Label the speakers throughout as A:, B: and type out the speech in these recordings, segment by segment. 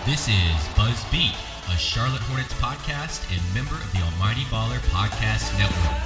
A: This is Buzz Beat, a Charlotte Hornets podcast and member of the Almighty Baller Podcast Network.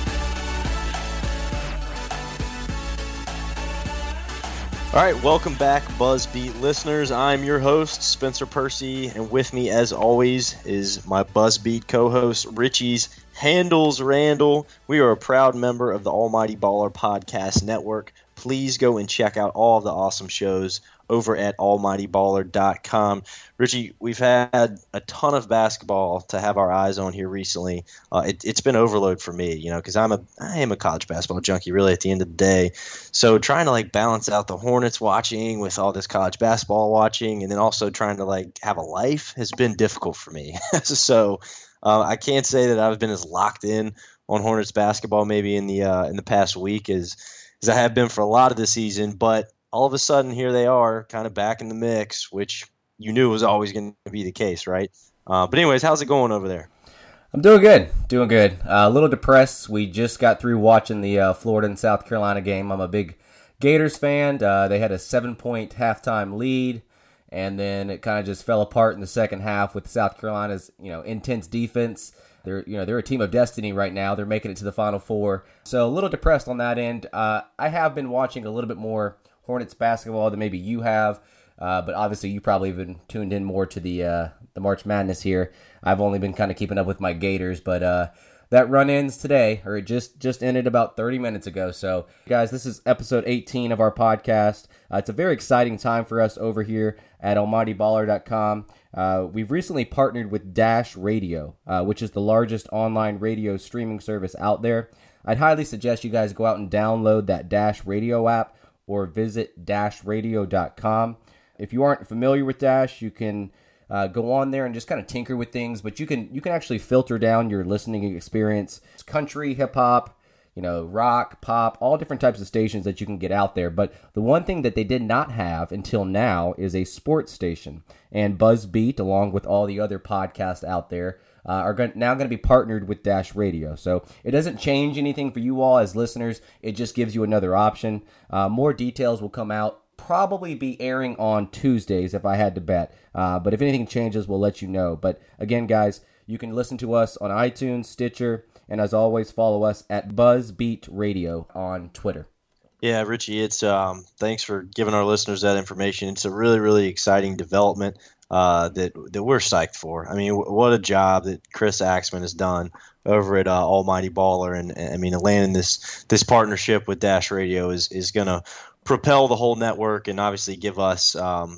B: All right, welcome back, Buzz Beat listeners. I'm your host, Spencer Percy, and with me, as always, is my Buzz Beat co-host, Richie's Handles Randall. We are a proud member of the Almighty Baller Podcast Network. Please go and check out all of the awesome shows over at almightyballer.com. Richie, we've had a ton of basketball to have our eyes on here recently. It's been overload for me, because I am a college basketball junkie, really, at the end of the day. So trying to balance out the Hornets watching with all this college basketball watching, and then also trying to have a life has been difficult for me. So I can't say that I've been as locked in on Hornets basketball maybe in the past week as I have been for a lot of the season, but all of a sudden, here they are, kind of back in the mix, which you knew was always going to be the case, right? But anyways, how's it going over there?
C: I'm doing good. A little depressed. We just got through watching the Florida and South Carolina game. I'm a big Gators fan. They had a 7-point halftime lead, and then it kind of just fell apart in the second half with South Carolina's intense defense. They're a team of destiny right now. They're making it to the Final Four. So a little depressed on that end. I have been watching a little bit more Hornets basketball than maybe you have, but obviously you probably have been tuned in more to the March Madness here. I've only been kind of keeping up with my Gators, but that run ends today, or it just ended about 30 minutes ago. So, guys, this is episode 18 of our podcast. It's a very exciting time for us over here at almightyballer.com. We've recently partnered with Dash Radio, which is the largest online radio streaming service out there. I'd highly suggest you guys go out and download that Dash Radio app or visit dashradio.com. If you aren't familiar with Dash, you can go on there and just kind of tinker with things, but you can actually filter down your listening experience. It's country, hip-hop, rock, pop, all different types of stations that you can get out there. But the one thing that they did not have until now is a sports station. And Buzz Beat, along with all the other podcasts out there, are now going to be partnered with Dash Radio. So it doesn't change anything for you all as listeners. It just gives you another option. More details will come out, probably be airing on Tuesdays if I had to bet. But if anything changes, we'll let you know. But again, guys, you can listen to us on iTunes, Stitcher, and as always, follow us at BuzzBeat Radio on Twitter.
B: Yeah, Richie, it's thanks for giving our listeners that information. It's a really, really exciting development that we're psyched for. I mean, what a job that Chris Axman has done over at Almighty Baller, and I mean, landing this partnership with Dash Radio is going to propel the whole network and obviously give us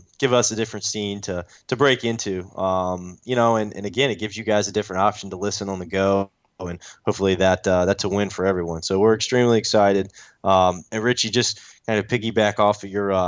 B: a different scene to break into. And again, it gives you guys a different option to listen on the go. And hopefully that's a win for everyone. So we're extremely excited. And Richie, just kind of piggyback off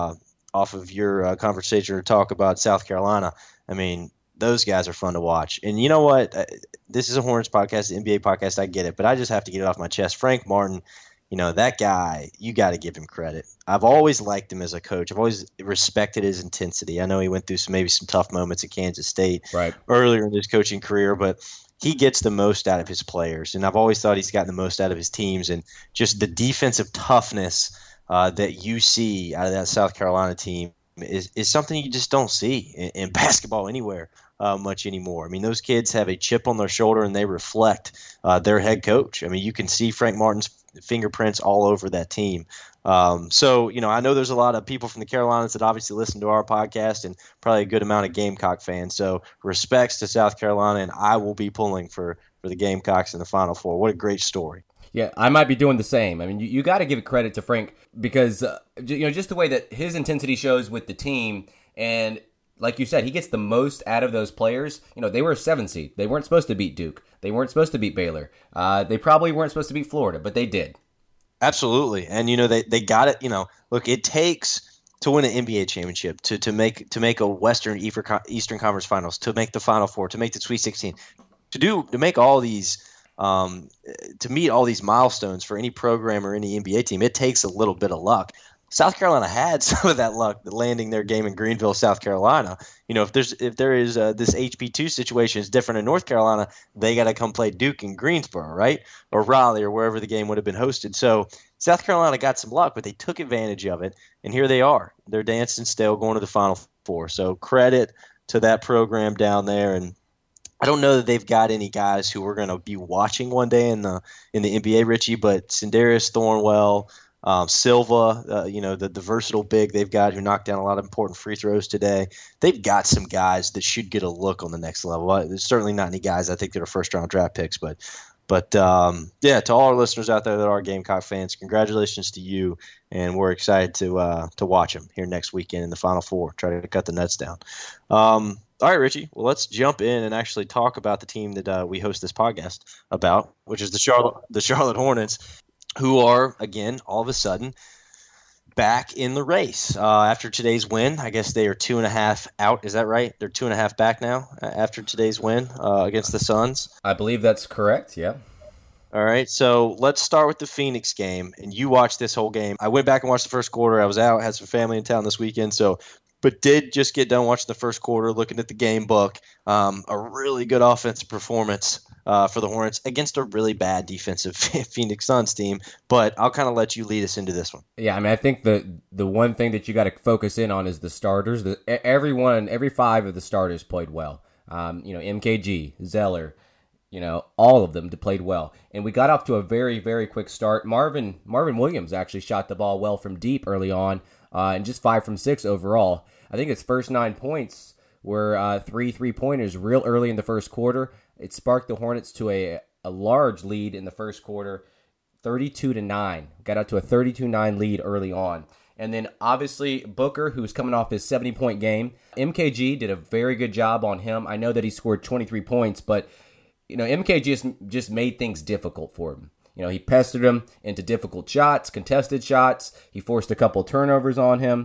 B: of your conversation or talk about South Carolina. I mean, those guys are fun to watch. And you know what? This is a Hornets podcast, an NBA podcast. I get it, but I just have to get it off my chest. Frank Martin, that guy, you got to give him credit. I've always liked him as a coach. I've always respected his intensity. I know he went through some tough moments at Kansas State earlier in his coaching career, but he gets the most out of his players, and I've always thought he's gotten the most out of his teams. And just the defensive toughness that you see out of that South Carolina team is something you just don't see in basketball anywhere much anymore. I mean, those kids have a chip on their shoulder, and they reflect their head coach. I mean, you can see Frank Martin's fingerprints all over that team. So, I know there's a lot of people from the Carolinas that obviously listen to our podcast, and probably a good amount of Gamecock fans. So respects to South Carolina, and I will be pulling for the Gamecocks in the Final Four. What a great story.
C: Yeah, I might be doing the same. I mean, you got to give credit to Frank because, just the way that his intensity shows with the team, and like you said, he gets the most out of those players. They were a 7 seed. They weren't supposed to beat Duke. They weren't supposed to beat Baylor. They probably weren't supposed to beat Florida, but they did.
B: Absolutely. And, they got it. Look, it takes to win an NBA championship, to make a Western Eastern Conference Finals, to make the Final Four, to make the Sweet 16, to make all these to meet all these milestones for any program or any NBA team. It takes a little bit of luck. South Carolina had some of that luck landing their game in Greenville, South Carolina. If there is this HB2 situation is different in North Carolina, they got to come play Duke in Greensboro, right? Or Raleigh or wherever the game would have been hosted. So South Carolina got some luck, but they took advantage of it, and here they are. They're dancing still, going to the Final Four. So credit to that program down there, and I don't know that they've got any guys who we're going to be watching one day in the NBA, Richie, but Sindarius Thornwell, Silva, the versatile big they've got who knocked down a lot of important free throws today. They've got some guys that should get a look on the next level. There's certainly not any guys I think that are first-round draft picks, but to all our listeners out there that are Gamecock fans, congratulations to you, and we're excited to watch them here next weekend in the Final Four, try to cut the nets down. All right, Richie, well, let's jump in and actually talk about the team that we host this podcast about, which is the Charlotte Hornets, who are, again, all of a sudden back in the race. After today's win, I guess they are 2.5 out. Is that right? They're 2.5 back now after today's win against the Suns?
C: I believe that's correct, yeah.
B: All right, so let's start with the Phoenix game, and you watched this whole game. I went back and watched the first quarter. I was out, had some family in town this weekend, but did just get done watching the first quarter, looking at the game book. A really good offensive performance for the Hornets against a really bad defensive Phoenix Suns team. But I'll kind of let you lead us into this one.
C: Yeah, I mean, I think the one thing that you got to focus in on is the starters. Every 5 of the starters played well. MKG, Zeller, all of them played well. And we got off to a very, very quick start. Marvin Williams actually shot the ball well from deep early on, and just 5 from 6 overall. I think his first 9 points were 3 3-pointers real early in the first quarter. It sparked the Hornets to a large lead in the first quarter, 32-9. Got out to a 32-9 lead early on. And then, obviously, Booker, who's coming off his 70-point game. MKG did a very good job on him. I know that he scored 23 points, but MKG just made things difficult for him. He pestered him into difficult shots, contested shots. He forced a couple turnovers on him.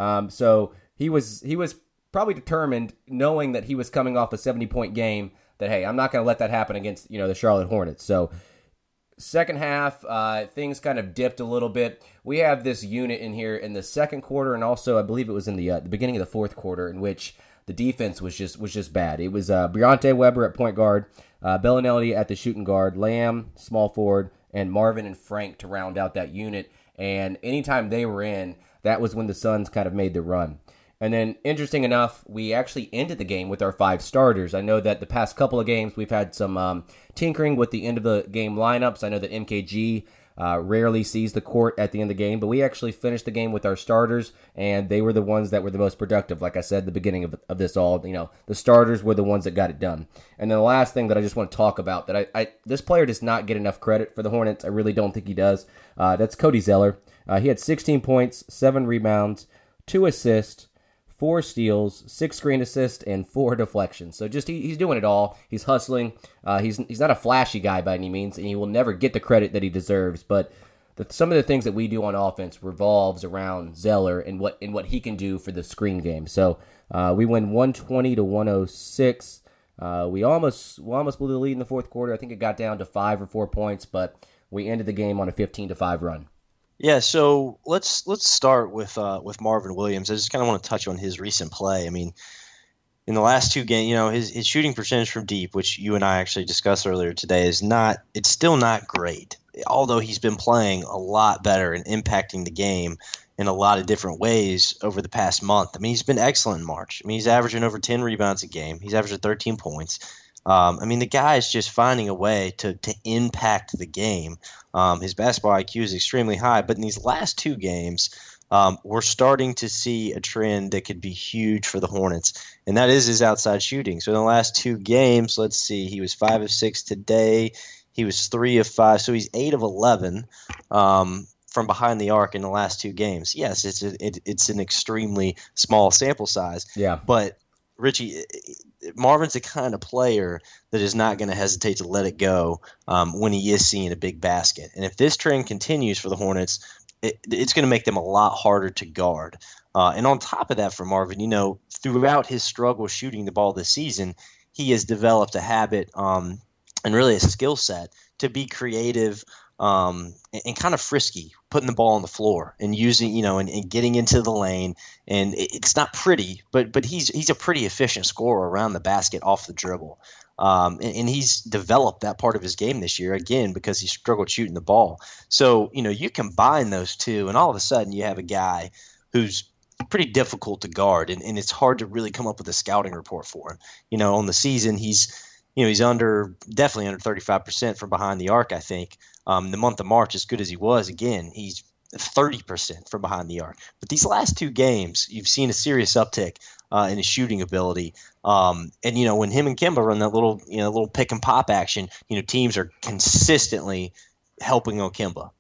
C: So he was probably determined, knowing that he was coming off a 70-point game, that, hey, I'm not going to let that happen against, the Charlotte Hornets. So second half, things kind of dipped a little bit. We have this unit in here in the second quarter, and also I believe it was in the beginning of the fourth quarter, in which the defense was just bad. It was Briante Weber at point guard, Bellinelli at the shooting guard, Lamb, small forward, and Marvin and Frank to round out that unit. And anytime they were in, that was when the Suns kind of made the run. And then, interesting enough, we actually ended the game with our 5 starters. I know that the past couple of games we've had some tinkering with the end of the game lineups. I know that MKG rarely sees the court at the end of the game, but we actually finished the game with our starters, and they were the ones that were the most productive. Like I said at the beginning of this all, the starters were the ones that got it done. And then the last thing that I just want to talk about, that this player does not get enough credit for the Hornets. I really don't think he does. That's Cody Zeller. He had 16 points, 7 rebounds, 2 assists, 4 steals, 6 screen assists, and 4 deflections. So just he's doing it all. He's hustling. He's not a flashy guy by any means, and he will never get the credit that he deserves. But some of the things that we do on offense revolves around Zeller and what he can do for the screen game. So we win 120-106. We almost blew the lead in the fourth quarter. I think it got down to 5 or 4 points, but we ended the game on a 15-5 run.
B: Yeah, so let's start with Marvin Williams. I just kind of want to touch on his recent play. I mean, in the last 2 games, his shooting percentage from deep, which you and I actually discussed earlier today, it's still not great. Although he's been playing a lot better and impacting the game in a lot of different ways over the past month. I mean, he's been excellent in March. I mean, he's averaging over 10 rebounds a game. He's averaging 13 points. The guy is just finding a way to impact the game. His basketball IQ is extremely high, but in these last 2 games, we're starting to see a trend that could be huge for the Hornets, and that is his outside shooting. So in the last 2 games, let's see, he was 5 of 6 today. He was 3 of 5, so he's 8 of 11 from behind the arc in the last 2 games. Yes, it's an extremely small sample size.
C: Yeah,
B: but Richie, Marvin's the kind of player that is not going to hesitate to let it go when he is seeing a big basket. And if this trend continues for the Hornets, it's going to make them a lot harder to guard. And on top of that for Marvin, throughout his struggle shooting the ball this season, he has developed a habit and really a skill set to be creative and kind of frisky, putting the ball on the floor and using, and getting into the lane. And it's not pretty, but he's a pretty efficient scorer around the basket off the dribble. And he's developed that part of his game this year, again, because he struggled shooting the ball. So, you combine those two, and all of a sudden you have a guy who's pretty difficult to guard, and it's hard to really come up with a scouting report for him. On the season, he's definitely under 35% from behind the arc, I think. The month of March, as good as he was, again, he's 30% from behind the arc. But these last 2 games, you've seen a serious uptick in his shooting ability. And when him and Kemba run that little pick and pop action, teams are consistently helping on Kemba.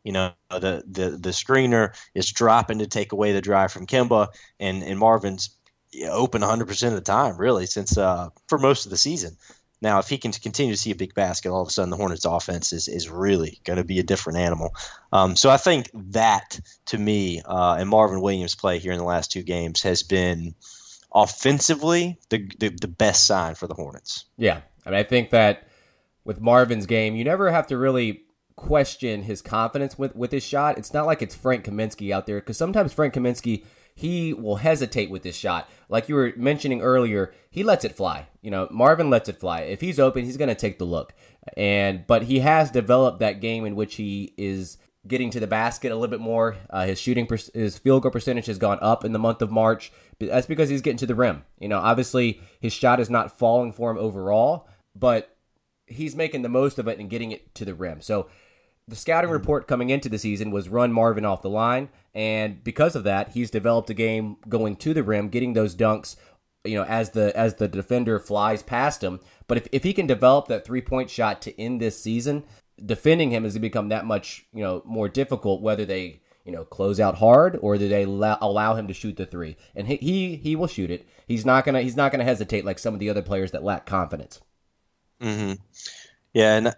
B: The screener is dropping to take away the drive from Kemba, and Marvin's open 100% of the time, really, since for most of the season. Now, if he can continue to see a big basket, all of a sudden the Hornets' offense is really going to be a different animal. So I think that, to me, and Marvin Williams' play here in the last 2 games has been offensively the best sign for the Hornets.
C: Yeah, I think that with Marvin's game, you never have to really question his confidence with his shot. It's not like it's Frank Kaminsky out there, because sometimes Frank Kaminsky, he will hesitate with this shot. Like you were mentioning earlier, he lets it fly. Marvin lets it fly. If he's open, he's going to take the look. But he has developed that game in which he is getting to the basket a little bit more. His field goal percentage has gone up in the month of March. That's because he's getting to the rim. Obviously his shot is not falling for him overall, but he's making the most of it and getting it to the rim. So the scouting report coming into the season was run Marvin off the line, and because of that, he's developed a game going to the rim, getting those dunks, as the defender flies past him. But if he can develop that 3-point shot to end this season, defending him has become that much more difficult, whether they close out hard or do they allow him to shoot the 3. And he will shoot it. He's not gonna hesitate like some of the other players that lack confidence.
B: Mm-hmm. Yeah, and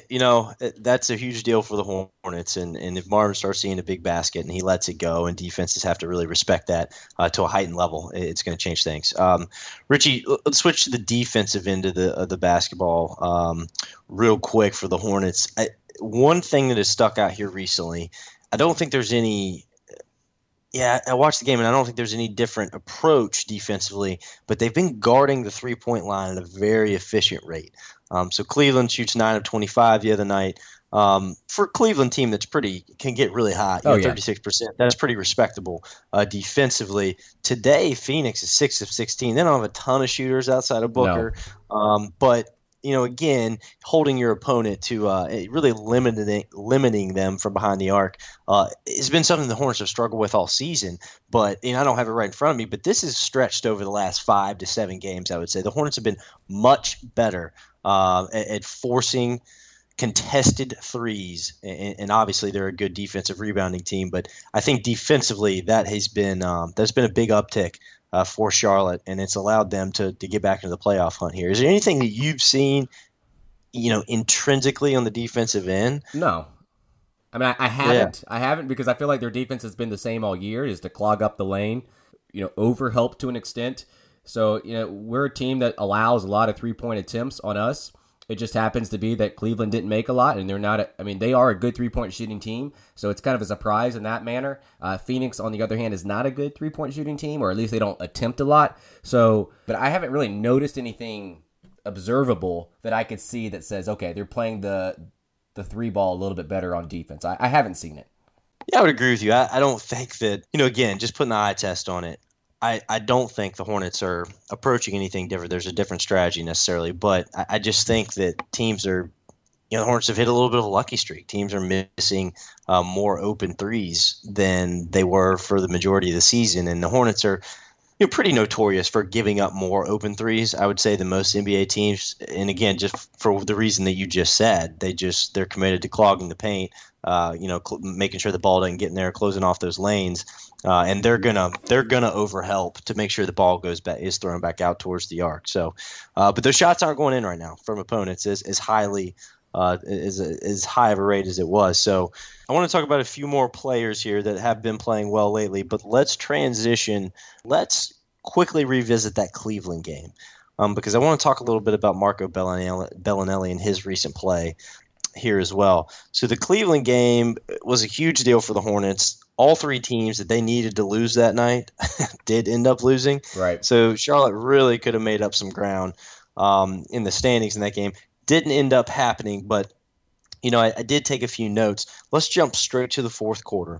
B: that's a huge deal for the Hornets. And if Marvin starts seeing a big basket and he lets it go, and defenses have to really respect that to a heightened level, it's going to change things. Richie, let's switch to the defensive end of the basketball real quick for the Hornets. One thing that has stuck out here recently, I don't think there's any. Yeah, I watched the game, and I don't think there's any different approach defensively, but they've been guarding the 3-point line at a very efficient rate. So Cleveland shoots 9 of 25 the other night. For a Cleveland team that's can get really hot, 36%. That's pretty respectable defensively. Today, Phoenix is 6 of 16. They don't have a ton of shooters outside of Booker, but again, holding your opponent to really limiting them from behind the arc has been something the Hornets have struggled with all season. But I don't have it right in front of me, but this is stretched over the last 5 to 7 games, I would say. The Hornets have been much better at forcing contested threes, and obviously they're a good defensive rebounding team. But I think defensively that's been a big uptick for Charlotte, and it's allowed them to get back into the playoff hunt here. Is there anything that you've seen, intrinsically on the defensive end?
C: No. I mean, I haven't. Yeah. I haven't, because I feel like their defense has been the same all year, is to clog up the lane, overhelp to an extent. So, we're a team that allows a lot of 3-point attempts on us. It just happens to be that Cleveland didn't make a lot, and they're not. They are a good 3-point shooting team, so it's kind of a surprise in that manner. Phoenix, on the other hand, is not a good 3-point shooting team, or at least they don't attempt a lot. So, but I haven't really noticed anything observable that I could see that says, okay, they're playing the 3 ball a little bit better on defense. I haven't seen it.
B: Yeah, I would agree with you. I don't think that, again, just putting the eye test on it, I don't think the Hornets are approaching anything different. There's a different strategy necessarily, but I just think that teams are, the Hornets have hit a little bit of a lucky streak. Teams are missing more open threes than they were for the majority of the season, and the Hornets are pretty notorious for giving up more open threes, I would say, than most NBA teams. And again, just for the reason that you just said, they're committed to clogging the paint, making sure the ball doesn't get in there, closing off those lanes. And they're gonna overhelp to make sure the ball is thrown back out towards the arc. So, but those shots aren't going in right now from opponents as highly as high of a rate as it was. So, I want to talk about a few more players here that have been playing well lately. But let's transition. Let's quickly revisit that Cleveland game because I want to talk a little bit about Marco Bellinelli and his recent play here as well. So the Cleveland game was a huge deal for the Hornets. All 3 teams that they needed to lose that night did end up losing.
C: Right.
B: So Charlotte really could have made up some ground in the standings in that game. Didn't end up happening, but I did take a few notes. Let's jump straight to the fourth quarter.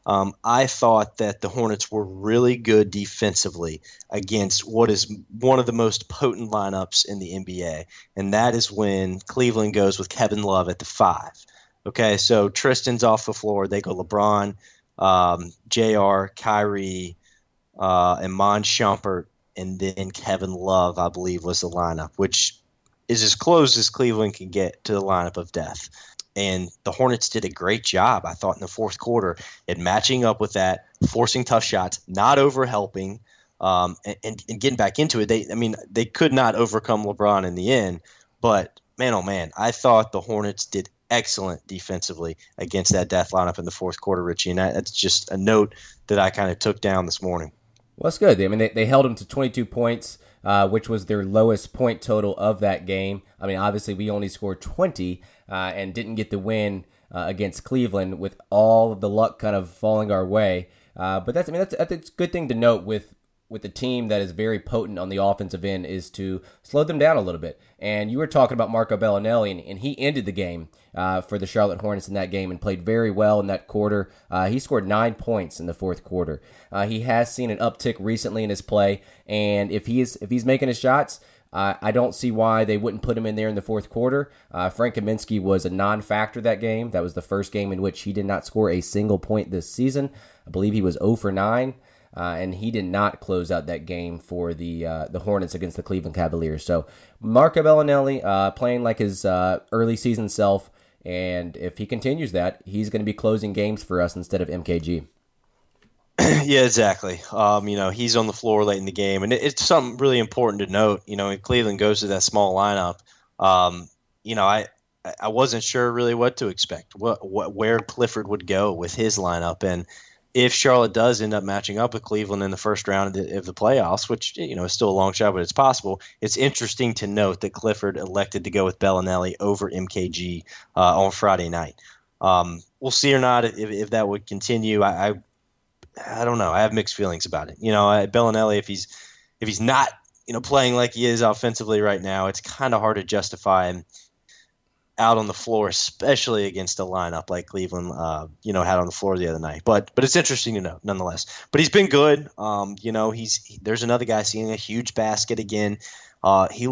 B: I thought that the Hornets were really good defensively against what is one of the most potent lineups in the NBA, and that is when Cleveland goes with Kevin Love at the 5. Okay, so Tristan's off the floor. They go LeBron, JR, Kyrie, and Mon Shumpert, and then Kevin Love, I believe, was the lineup, which is as close as Cleveland can get to the lineup of death. And the Hornets did a great job, I thought, in the fourth quarter at matching up with that, forcing tough shots, not over-helping, and getting back into it. They could not overcome LeBron in the end, but man, oh man, I thought the Hornets did excellent defensively against that death lineup in the fourth quarter, Richie, and that's just a note that I kind of took down this morning.
C: Well, that's good. I mean, they held them to 22 points, which was their lowest point total of that game. I mean, obviously, we only scored 20 and didn't get the win against Cleveland with all of the luck kind of falling our way. But that's a good thing to note with a team that is very potent on the offensive end is to slow them down a little bit. And you were talking about Marco Bellinelli, and he ended the game for the Charlotte Hornets in that game and played very well in that quarter. He scored 9 points in the fourth quarter. He has seen an uptick recently in his play, and if he's making his shots, I don't see why they wouldn't put him in there in the fourth quarter. Frank Kaminsky was a non-factor that game. That was the first game in which he did not score a single point this season. I believe he was 0 for 9. And he did not close out that game for the Hornets against the Cleveland Cavaliers. So Marco Bellinelli playing like his early season self, and if he continues that, he's going to be closing games for us instead of MKG.
B: Yeah, exactly. He's on the floor late in the game, and it's something really important to note. When Cleveland goes to that small lineup, I wasn't sure really what to expect, where Clifford would go with his lineup, and if Charlotte does end up matching up with Cleveland in the first round of the playoffs, which is still a long shot, but it's possible, it's interesting to note that Clifford elected to go with Bellinelli over MKG on Friday night. We'll see or not if that would continue. I don't know. I have mixed feelings about it. Bellinelli, if he's not playing like he is offensively right now, it's kind of hard to justify him out on the floor, especially against a lineup like Cleveland, had on the floor the other night. But it's interesting to know, nonetheless. But he's been good. There's another guy seeing a huge basket again. He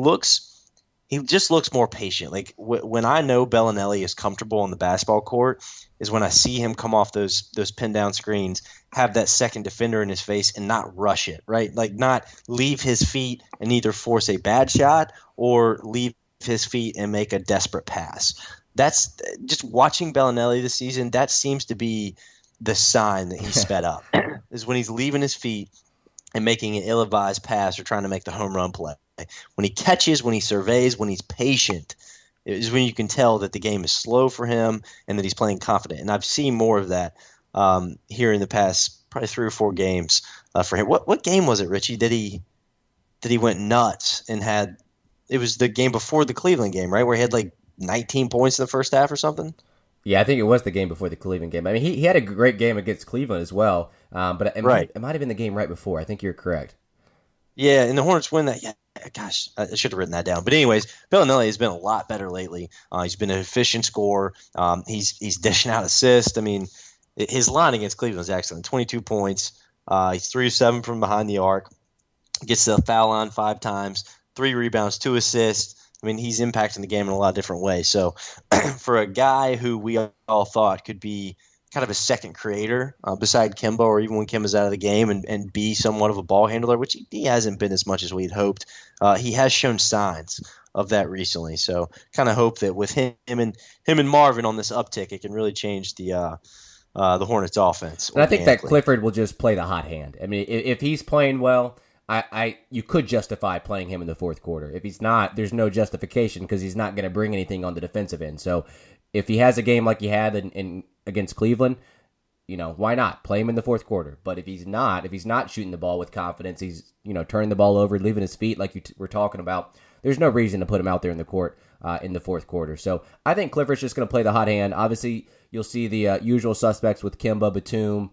B: just looks more patient. Like when I know Bellinelli is comfortable on the basketball court is when I see him come off those pin down screens, have that second defender in his face and not rush it, right? Like not leave his feet and either force a bad shot or leave his feet and make a desperate pass. That's just watching Bellinelli this season. That seems to be the sign that he's sped up is when he's leaving his feet and making an ill-advised pass or trying to make the home run play. When he catches, when he surveys, when he's patient is when you can tell that the game is slow for him and that he's playing confident. And I've seen more of that here in the past probably 3 or 4 games for him. What game was it, Richie? That he went nuts and had – it was the game before the Cleveland game, right, where he had like 19 points in the first half or something?
C: Yeah, I think it was the game before the Cleveland game. I mean, he had a great game against Cleveland as well, but it might have been the game right before. I think you're correct.
B: Yeah, and the Hornets win that. Yeah, gosh, I should have written that down. But anyways, Bellinelli has been a lot better lately. He's been an efficient scorer. He's dishing out assists. I mean, his line against Cleveland is excellent. 22 points. He's 3 of 7 from behind the arc. Gets to the foul line 5 times. 3 rebounds, 2 assists. I mean, he's impacting the game in a lot of different ways. So for a guy who we all thought could be kind of a second creator beside Kemba, or even when Kemba's out of the game, and be somewhat of a ball handler, which he hasn't been as much as we'd hoped, he has shown signs of that recently. So kind of hope that with him and Marvin on this uptick, it can really change the Hornets offense.
C: And I think that Clifford will just play the hot hand. I mean, if he's playing well, you could justify playing him in the fourth quarter. If he's not, there's no justification because he's not going to bring anything on the defensive end. So if he has a game like he had in against Cleveland, why not play him in the fourth quarter? But if he's not shooting the ball with confidence, he's turning the ball over, leaving his feet like you were talking about, there's no reason to put him out there in the court in the fourth quarter. So I think Clifford's just going to play the hot hand. Obviously, you'll see the usual suspects with Kemba, Batum,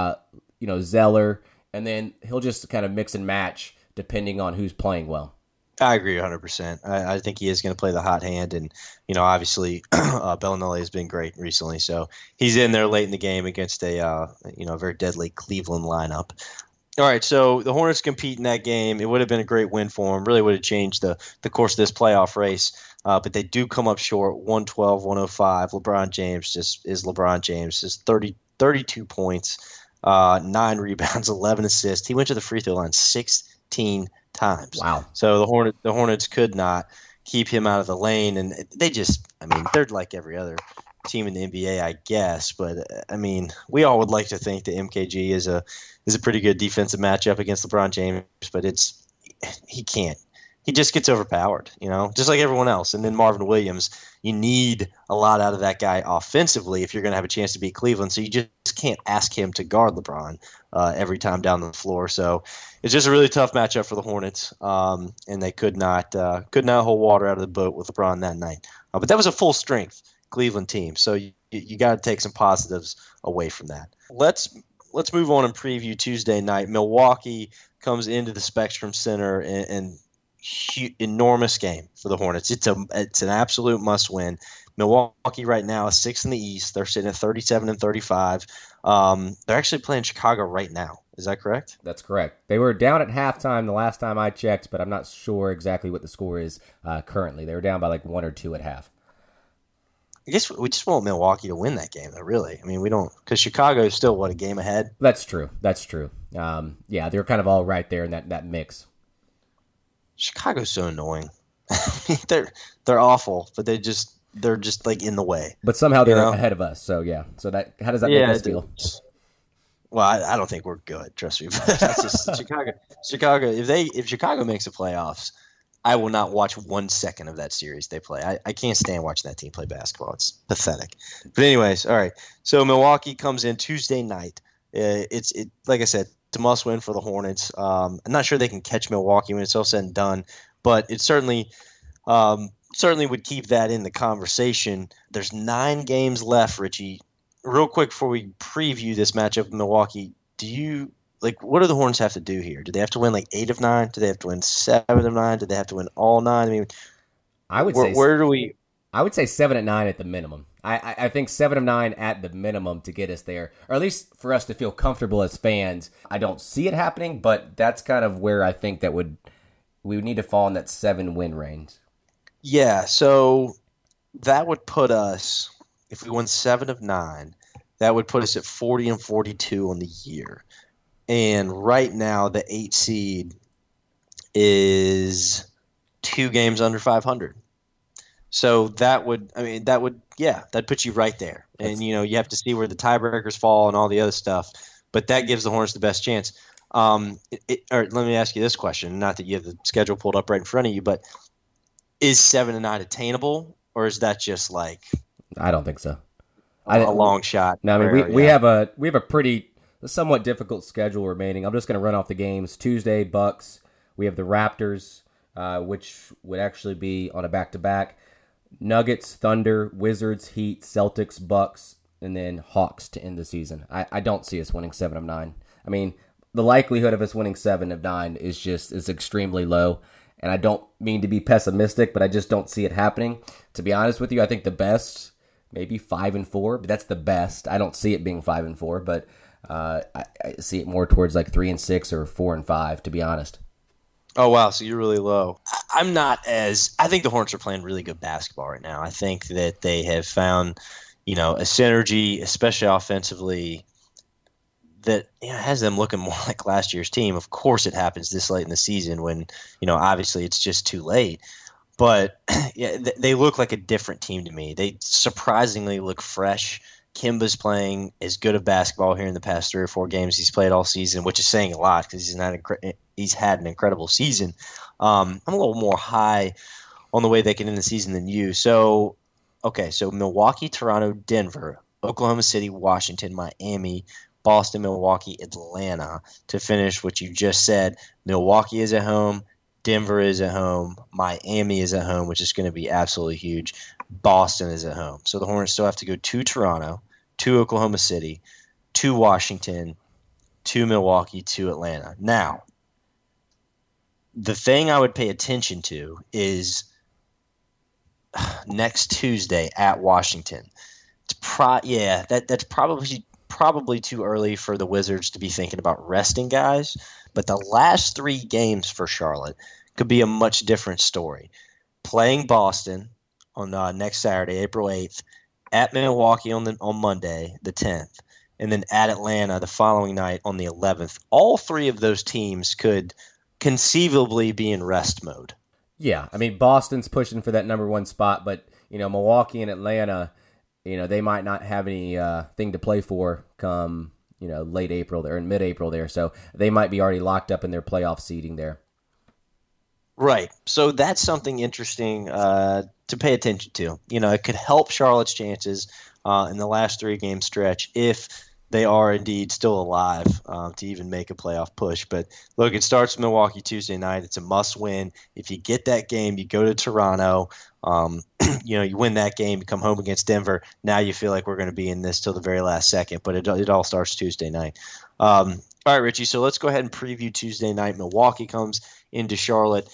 C: Zeller. And then he'll just kind of mix and match depending on who's playing well.
B: I agree 100%. I think he is going to play the hot hand, and obviously, Bellinelli has been great recently, so he's in there late in the game against a very deadly Cleveland lineup. All right, so the Hornets compete in that game. It would have been a great win for them. Really would have changed the course of this playoff race. But they do come up short, 112-105. LeBron James just is LeBron James. Just 32 points, 9 rebounds, 11 assists. He went to the free throw line 16 times.
C: Wow.
B: So the Hornets could not keep him out of the lane, and they're like every other team in the NBA, I guess. But we all would like to think that MKG is a pretty good defensive matchup against LeBron James, but he can't. He just gets overpowered, just like everyone else. And then Marvin Williams, you need a lot out of that guy offensively if you're going to have a chance to beat Cleveland. So you just can't ask him to guard LeBron every time down the floor. So it's just a really tough matchup for the Hornets, and they could not hold water out of the boat with LeBron that night. But that was a full strength Cleveland team, so you got to take some positives away from that. Let's move on and preview Tuesday night. Milwaukee comes into the Spectrum Center and enormous game for the Hornets. It's an absolute must win. Milwaukee right now is 6th in the East. They're sitting at 37-35. They're actually playing Chicago right now. Is that correct?
C: That's correct. They were down at halftime the last time I checked, but I'm not sure exactly what the score is currently. They were down by like 1 or 2 at half.
B: I guess we just want Milwaukee to win that game, though, really. We don't, because Chicago is still, a game ahead?
C: That's true. Yeah, they're kind of all right there in that mix.
B: Chicago's so annoying. They're awful, but they're just like in the way.
C: But somehow they're ahead of us. So yeah. So how does that make us feel?
B: Well, I don't think we're good. Trust me. But that's just Chicago. If Chicago makes the playoffs, I will not watch 1 second of that series they play. I can't stand watching that team play basketball. It's pathetic. But anyways, all right. So Milwaukee comes in Tuesday night. It's like I said, it's a must win for the Hornets. I'm not sure they can catch Milwaukee when it's all said and done, but it certainly would keep that in the conversation. There's 9 games left, Richie. Real quick before we preview this matchup with Milwaukee, what do the Hornets have to do here? Do they have to win 8 of 9? Do they have to win 7 of 9? Do they have to win all 9?
C: I would say 7 at 9 at the minimum. I think 7 of 9 at the minimum to get us there, or at least for us to feel comfortable as fans. I don't see it happening, but that's kind of where I think we would need to fall in that 7 win range.
B: Yeah, so that would put us, if we won 7 of 9, that would put us at 40-42 on the year. And right now, the 8 seed is 2 games under 500. So that'd put you right there. And, you have to see where the tiebreakers fall and all the other stuff. But that gives the Hornets the best chance. Let me ask you this question. Not that you have the schedule pulled up right in front of you, but is 7 and 9 attainable? Or is that just
C: I don't think so.
B: A long shot?
C: No, we have a pretty somewhat difficult schedule remaining. I'm just going to run off the games. Tuesday, Bucks. We have the Raptors, which would actually be on a back-to-back. Nuggets, Thunder, Wizards, Heat, Celtics, Bucks, and then Hawks to end the season. I don't see us winning 7 of 9. The likelihood of us winning 7 of 9 is extremely low. And I don't mean to be pessimistic, but I just don't see it happening. To be honest with you, I think the best, maybe 5-4, but that's the best. I don't see it being 5-4, but I see it more towards 3-6 or 4-5, to be honest.
B: Oh, wow. So you're really low. I think the Hornets are playing really good basketball right now. I think that they have found, a synergy, especially offensively, that has them looking more like last year's team. Of course it happens this late in the season when, obviously it's just too late. But yeah, they look like a different team to me. They surprisingly look fresh. Kemba's playing as good of basketball here in the past 3 or 4 games he's played all season, which is saying a lot because he's had an incredible season. I'm a little more high on the way they can end the season than you. So Milwaukee, Toronto, Denver, Oklahoma City, Washington, Miami, Boston, Milwaukee, Atlanta to finish what you just said. Milwaukee is at home. Denver is at home. Miami is at home, which is going to be absolutely huge. Boston is at home. So the Hornets still have to go to Toronto, to Oklahoma City, to Washington, to Milwaukee, to Atlanta. Now, The thing I would pay attention to is next Tuesday at Washington. That's probably too early for the Wizards to be thinking about resting guys. But the last 3 games for Charlotte could be a much different story. Playing Boston on next Saturday, April 8th, at Milwaukee on Monday, the 10th, and then at Atlanta the following night on the 11th. All 3 of those teams could conceivably be in rest mode.
C: Yeah, I mean, Boston's pushing for that number 1 spot, but, Milwaukee and Atlanta, they might not have any thing to play for come, late April there and mid-April there. So they might be already locked up in their playoff seeding there.
B: Right. So that's something interesting to pay attention to. It could help Charlotte's chances in the last 3-game stretch if they are indeed still alive to even make a playoff push. But look, it starts Milwaukee Tuesday night. It's a must-win. If you get that game, you go to Toronto. You win that game, you come home against Denver. Now you feel like we're going to be in this till the very last second. But it all starts Tuesday night. All right, Richie. So let's go ahead and preview Tuesday night. Milwaukee comes into Charlotte.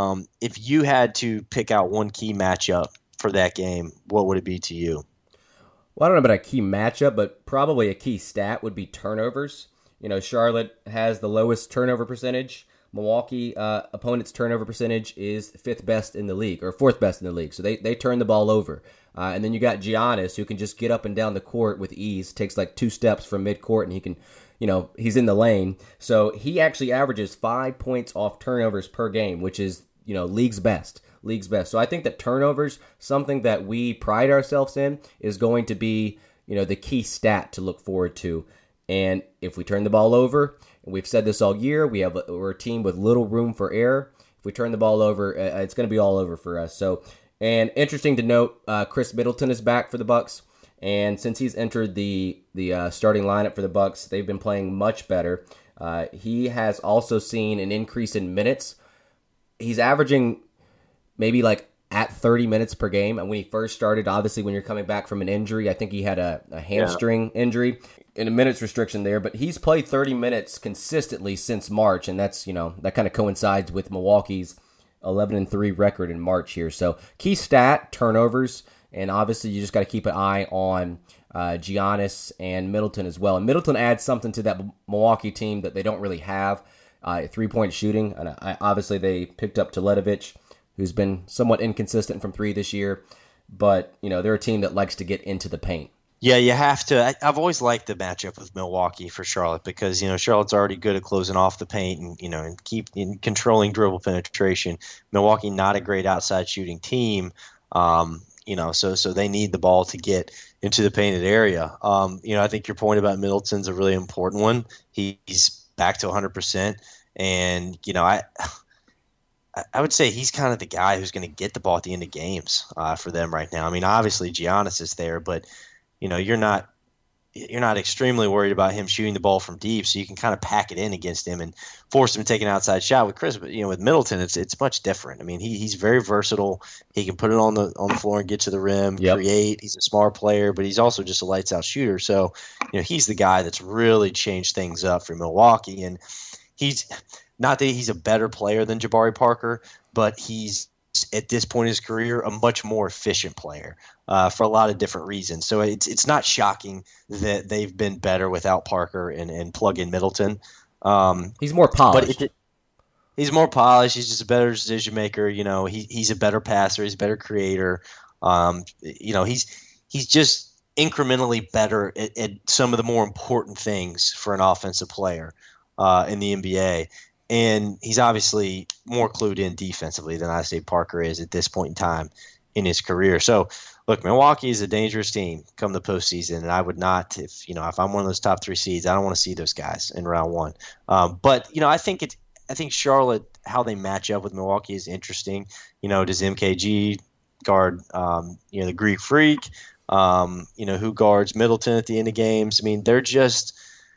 B: If you had to pick out one key matchup for that game, what would it be to you?
C: Well, I don't know about a key matchup, but probably a key stat would be turnovers. Charlotte has the lowest turnover percentage. Milwaukee opponent's turnover percentage is 5th best in the league, or 4th best in the league. So they turn the ball over. And then you got Giannis, who can just get up and down the court with ease. Takes like 2 steps from midcourt, and he can, he's in the lane. So he actually averages 5 points off turnovers per game, which is, league's best. So I think that turnovers, something that we pride ourselves in, is going to be, the key stat to look forward to. And if we turn the ball over, and we've said this all year, we're a team with little room for error. If we turn the ball over, it's going to be all over for us. So, and interesting to note, Chris Middleton is back for the Bucks, and since he's entered the starting lineup for the Bucks, they've been playing much better. He has also seen an increase in minutes. He's averaging maybe like at 30 minutes per game. And when he first started, obviously when you're coming back from an injury, I think he had a hamstring injury and a minutes restriction there, but he's played 30 minutes consistently since March. And that's, that kind of coincides with Milwaukee's 11-3 record in March here. So key stat, turnovers. And obviously you just got to keep an eye on Giannis and Middleton as well. And Middleton adds something to that Milwaukee team that they don't really have, 3-point shooting. And obviously they picked up Teletovic, who's been somewhat inconsistent from 3 this year. But, they're a team that likes to get into the paint.
B: Yeah, you have to. I've always liked the matchup with Milwaukee for Charlotte because, Charlotte's already good at closing off the paint and, keep controlling dribble penetration. Milwaukee, not a great outside shooting team, so they need the ball to get into the painted area. I think your point about Middleton's a really important one. He's back to 100%. And, I would say he's kind of the guy who's going to get the ball at the end of games for them right now. I mean, obviously Giannis is there, but you're not extremely worried about him shooting the ball from deep, so you can kind of pack it in against him and force him to take an outside shot. With Chris, but with Middleton, it's much different. I mean, he's very versatile. He can put it on the floor and get to the rim, create. He's a smart player, but he's also just a lights out shooter. So he's the guy that's really changed things up for Milwaukee, and he's. Not that he's a better player than Jabari Parker, but he's, at this point in his career, a much more efficient player for a lot of different reasons. So it's not shocking that they've been better without Parker and plug in Middleton.
C: He's more polished.
B: He's more polished. He's just a better decision maker. He's a better passer. He's a better creator. He's just incrementally better at some of the more important things for an offensive player in the NBA. And he's obviously more clued in defensively than I say Parker is at this point in time in his career. So, look, Milwaukee is a dangerous team come the postseason, and I would not, if I'm one of those top 3 seeds, I don't want to see those guys in round 1. But I think Charlotte, how they match up with Milwaukee is interesting. Does MKG guard the Greek Freak? Who guards Middleton at the end of games? I mean, they're just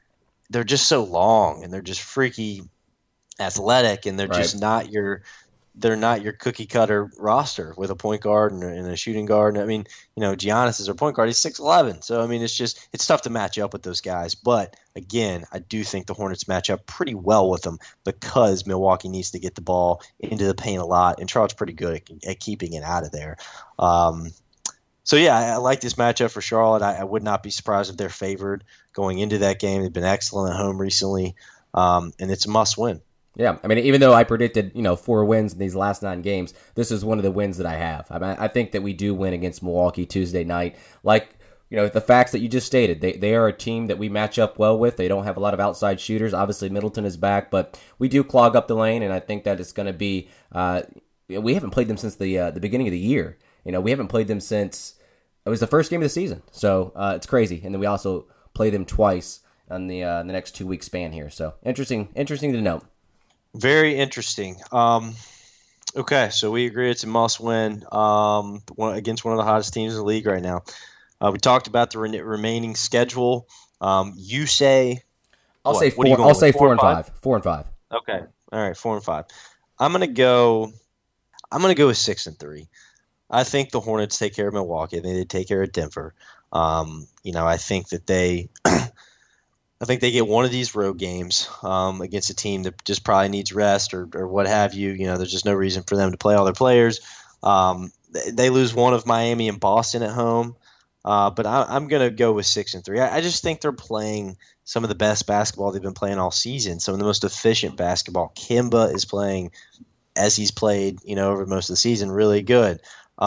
B: so long, and they're just freaky athletic, and they're just not your they're not your cookie cutter roster with a point guard and a shooting guard. I mean, Giannis is their point guard. He's 6'11". So, I mean, it's tough to match up with those guys. But again, I do think the Hornets match up pretty well with them because Milwaukee needs to get the ball into the paint a lot, and Charlotte's pretty good at keeping it out of there. So, yeah, I like this matchup for Charlotte. I would not be surprised if they're favored going into that game. They've been excellent at home recently, and it's a must-win.
C: Yeah, I mean, even though I predicted 4 wins in these last 9 games, this is one of the wins that I have. I mean, I think that we do win against Milwaukee Tuesday night. Like, the facts that you just stated, they are a team that we match up well with. They don't have a lot of outside shooters. Obviously, Middleton is back, but we do clog up the lane, and I think that it's going to be. We haven't played them since the beginning of the year. We haven't played them since it was the first game of the season. So it's crazy, and then we also play them twice on the next 2-week span here. So interesting to note.
B: Very interesting. Okay, so we agree it's a must-win against one of the hottest teams in the league right now. We talked about the remaining schedule. You say
C: I'll say 4. I'll say 4 and 5. 4 and 5.
B: Okay, all right, 4 and 5. I'm gonna go with 6 and 3. I think the Hornets take care of Milwaukee. I think they take care of Denver. I think that they. I think they get one of these road games against a team that just probably needs rest or what have you. There's just no reason for them to play all their players. They lose one of Miami and Boston at home, but I'm going to go with 6 and 3. I just think they're playing some of the best basketball they've been playing all season, some of the most efficient basketball. Kemba is playing as he's played, over most of the season, really good.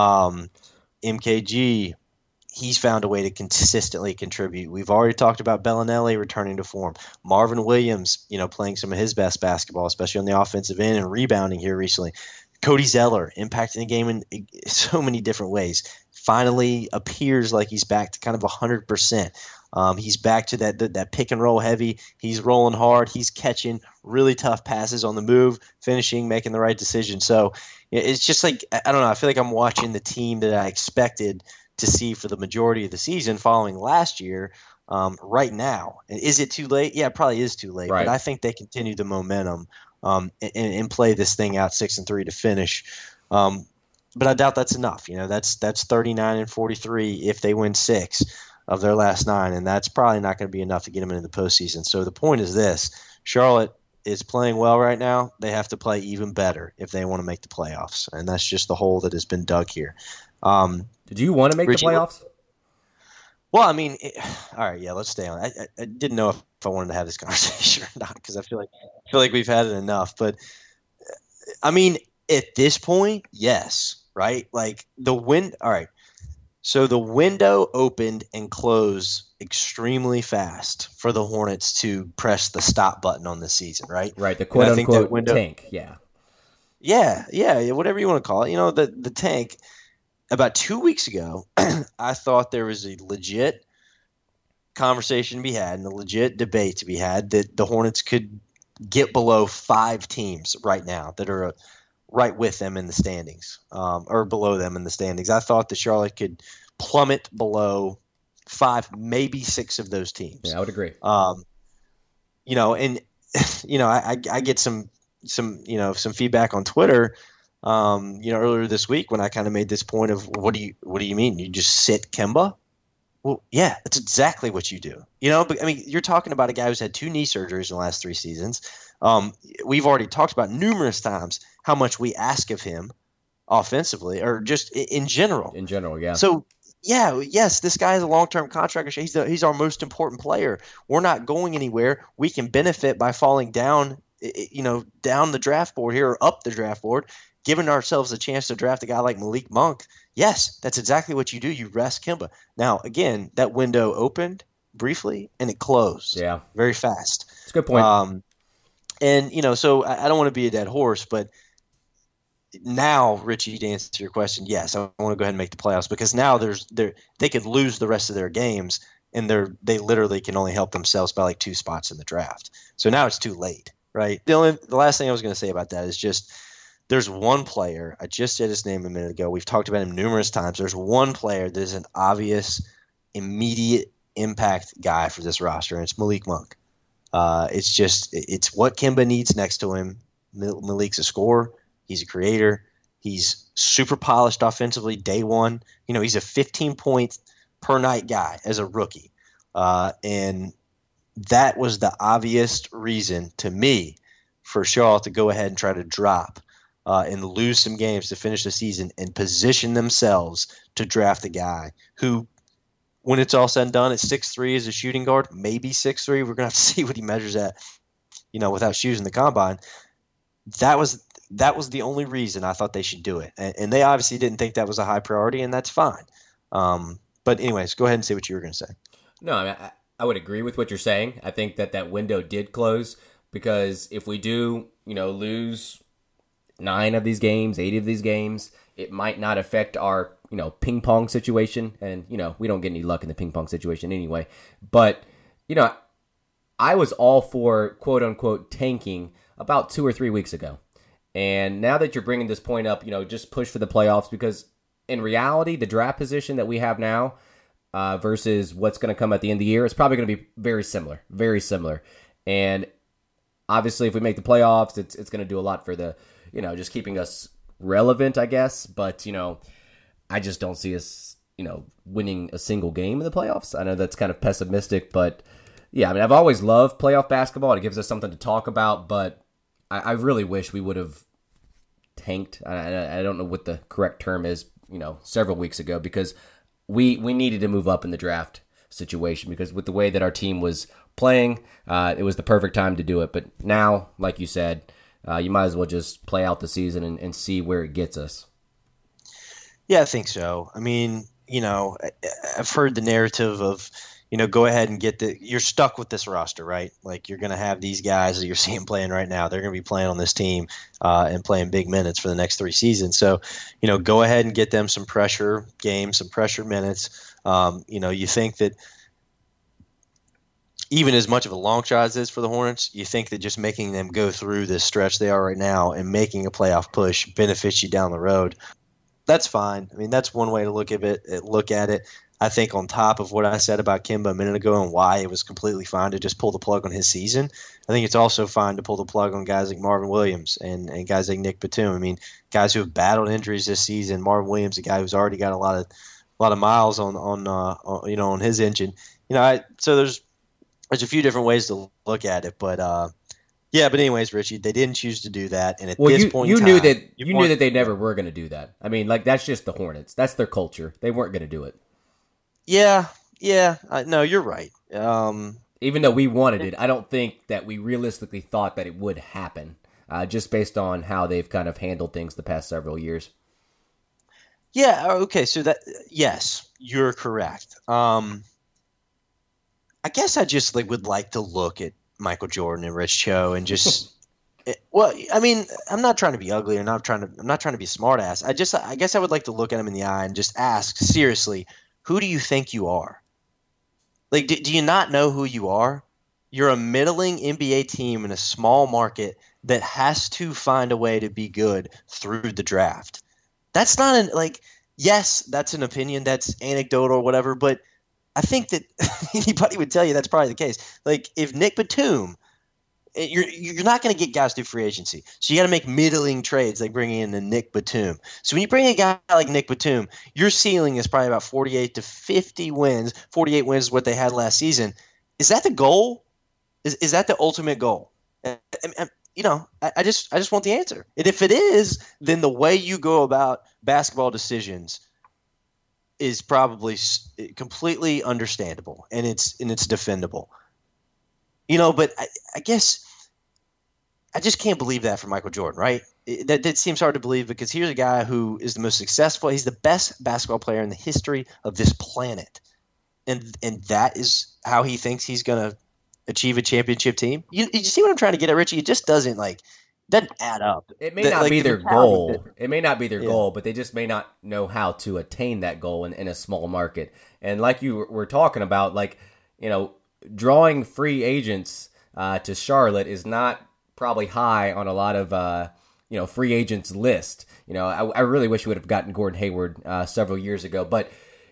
B: MKG. He's found a way to consistently contribute. We've already talked about Bellinelli returning to form. Marvin Williams, playing some of his best basketball, especially on the offensive end and rebounding here recently. Cody Zeller impacting the game in so many different ways. Finally appears like he's back to kind of 100%. He's back to that pick and roll heavy. He's rolling hard. He's catching really tough passes on the move, finishing, making the right decision. So it's just like, I don't know, I feel like I'm watching the team that I expected to see for the majority of the season following last year right now. And is it too late? Yeah, it probably is too late.
C: Right.
B: But I think they continue the momentum and play this thing out 6 and 3 to finish. But I doubt that's enough. That's 39 and 43 if they win 6 of their last 9, and that's probably not going to be enough to get them into the postseason. So the point is this: Charlotte is playing well right now. They have to play even better if they want to make the playoffs, and that's just the hole that has been dug here.
C: Did you want to make
B: Richie,
C: the playoffs?
B: Well, I mean, all right, yeah, let's stay on. I didn't know if I wanted to have this conversation or not because I feel like we've had it enough. But I mean, at this point, yes, right? Like all right. So the window opened and closed extremely fast for the Hornets to press the stop button on the season, right?
C: Right, the quote unquote tank, yeah.
B: Yeah, whatever you want to call it. The tank. About 2 weeks ago, I thought there was a legit conversation to be had and a legit debate to be had that the Hornets could get below 5 teams right now that are right with them in the standings or below them in the standings. I thought that Charlotte could plummet below 5, maybe 6 of those teams.
C: Yeah, I would agree.
B: I get some feedback on Twitter. Earlier this week when I kind of made this point of what do you mean? You just sit Kemba? Well, yeah, that's exactly what you do. But I mean, you're talking about a guy who's had 2 knee surgeries in the last 3 seasons. We've already talked about numerous times how much we ask of him offensively or just in general.
C: In general, yeah.
B: So, yes, this guy has a long-term contract. He's our most important player. We're not going anywhere. We can benefit by falling down, down the draft board here or up the draft board, giving ourselves a chance to draft a guy like Malik Monk. Yes, that's exactly what you do. You rest Kemba. Now, again, that window opened briefly and it closed very fast.
C: That's a good point.
B: So I don't want to be a dead horse, but now, Richie, to answer your question, yes, I want to go ahead and make the playoffs because now they could lose the rest of their games and they literally can only help themselves by like 2 spots in the draft. So now it's too late, right? The last thing I was going to say about that is just there's one player. I just said his name a minute ago. We've talked about him numerous times. There's one player that is an obvious, immediate impact guy for this roster, and it's Malik Monk. It's what Kemba needs next to him. Malik's a scorer. He's a creator. He's super polished offensively day one. He's a 15-point per night guy as a rookie. And that was the obvious reason to me for Charlotte to go ahead and try to drop and lose some games to finish the season and position themselves to draft a guy who, when it's all said and done, at 6'3" as a shooting guard, maybe 6'3". We're going to have to see what he measures at, without shoes in the combine. That was the only reason I thought they should do it. And they obviously didn't think that was a high priority, and that's fine. But anyways, go ahead and say what you were going to say.
C: No, I mean, I would agree with what you're saying. I think that window did close because if we do, lose 9 of these games, 8 of these games, it might not affect our, ping pong situation. And, we don't get any luck in the ping pong situation anyway. But, I was all for quote unquote tanking about 2 or 3 weeks ago. And now that you're bringing this point up, just push for the playoffs because in reality, the draft position that we have now versus what's going to come at the end of the year is probably going to be very similar, very similar. And obviously, if we make the playoffs, it's going to do a lot for the, just keeping us relevant, I guess. But, I just don't see us, winning a single game in the playoffs. I know that's kind of pessimistic, but yeah, I mean, I've always loved playoff basketball. It gives us something to talk about, but I really wish we would have tanked. I don't know what the correct term is, several weeks ago because we needed to move up in the draft situation because with the way that our team was playing, it was the perfect time to do it. But now, like you said, you might as well just play out the season and see where it gets us.
B: Yeah, I think so. I mean, I've heard the narrative of, go ahead and you're stuck with this roster, right? Like you're going to have these guys that you're seeing playing right now. They're going to be playing on this team and playing big minutes for the next 3 seasons. So, go ahead and get them some pressure games, some pressure minutes. You think that even as much of a long shot as this for the Hornets, you think that just making them go through this stretch they are right now and making a playoff push benefits you down the road. That's fine. I mean, that's one way to look at it. I think on top of what I said about Kemba a minute ago and why it was completely fine to just pull the plug on his season, I think it's also fine to pull the plug on guys like Marvin Williams and guys like Nick Batum. I mean, guys who have battled injuries this season. Marvin Williams, a guy who's already got a lot of miles on his engine. So there's a few different ways to look at it, but yeah. But anyways, Richie, they didn't choose to do that, and at this point,
C: you knew that they never were going to do that. I mean, like that's just the Hornets. That's their culture. They weren't going to do it.
B: Yeah. No, you're right.
C: Even though we wanted it, I don't think that we realistically thought that it would happen, just based on how they've kind of handled things the past several years.
B: Yeah. Okay. So yes, you're correct. I guess I just would like to look at Michael Jordan and Rich Cho and just. Well, I mean, I'm not trying to be ugly, or I'm not trying to be a smart ass. I guess I would like to look at him in the eye and just ask seriously. Who do you think you are? Like, do you not know who you are? You're a middling NBA team in a small market that has to find a way to be good through the draft. That's not yes, that's an opinion, that's anecdotal or whatever, but I think that anybody would tell you that's probably the case. Like, if Nick Batum, you're not going to get guys through free agency. So you got to make middling trades like bringing in a Nick Batum. So when you bring a guy like Nick Batum, your ceiling is probably about 48 to 50 wins. 48 wins is what they had last season. Is that the goal? Is that the ultimate goal? I just want the answer. And if it is, then the way you go about basketball decisions is probably completely understandable, and it's defendable. But I guess I just can't believe that for Michael Jordan, right? That seems hard to believe because here's a guy who is the most successful. He's the best basketball player in the history of this planet. And that is how he thinks he's going to achieve a championship team. You see what I'm trying to get at, Richie? It just doesn't add up.
C: It may not be their goal. It may not be their goal, but they just may not know how to attain that goal in a small market. And like you were talking about, drawing free agents to Charlotte is not probably high on a lot of free agents list. I really wish we would have gotten Gordon Hayward several years ago, but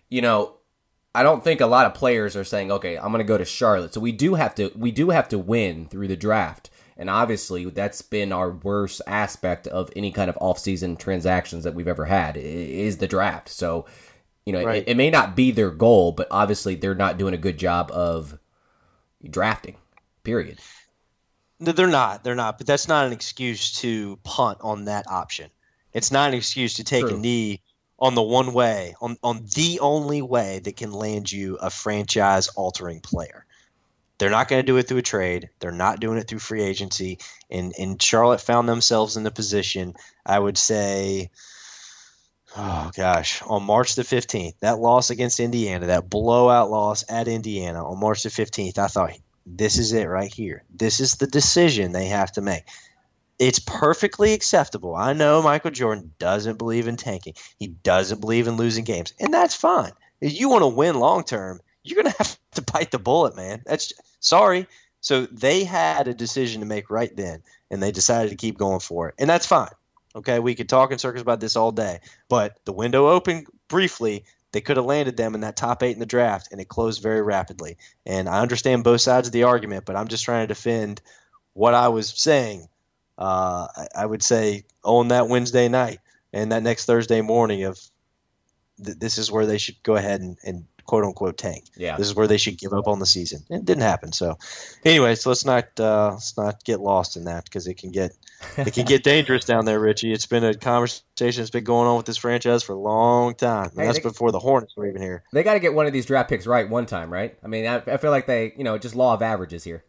C: I don't think a lot of players are saying, okay, I'm going to go to Charlotte. So we do have to win through the draft. And obviously, that's been our worst aspect of any kind of offseason transactions that we've ever had, is the draft. So, right. it may not be their goal, but obviously they're not doing a good job of drafting, period.
B: No, they're not. But that's not an excuse to punt on that option. It's not an excuse to take a knee on the one way, on the only way that can land you a franchise-altering player. They're not going to do it through a trade. They're not doing it through free agency. And Charlotte found themselves in the position, I would say, on March the 15th, that loss against Indiana, that blowout loss at Indiana on March the 15th, I thought, this is it right here. This is the decision they have to make. It's perfectly acceptable. I know Michael Jordan doesn't believe in tanking. He doesn't believe in losing games, and that's fine. If you want to win long-term, you're going to have to bite the bullet, man. Sorry. So they had a decision to make right then, and they decided to keep going for it. And that's fine. Okay, we could talk in circles about this all day. But the window opened briefly. They could have landed them in that top 8 in the draft, and it closed very rapidly. And I understand both sides of the argument, but I'm just trying to defend what I was saying. I would say on that Wednesday night and that next Thursday morning this is where they should go ahead and quote unquote tank.
C: Yeah.
B: This is where they should give up on the season. It didn't happen. So anyways, let's not get lost in that, because it can get dangerous down there, Richie. It's been a conversation that's been going on with this franchise for a long time. And that's before the Hornets were even here.
C: They got to get one of these draft picks right one time, right? I mean, I feel like they, just law of averages here.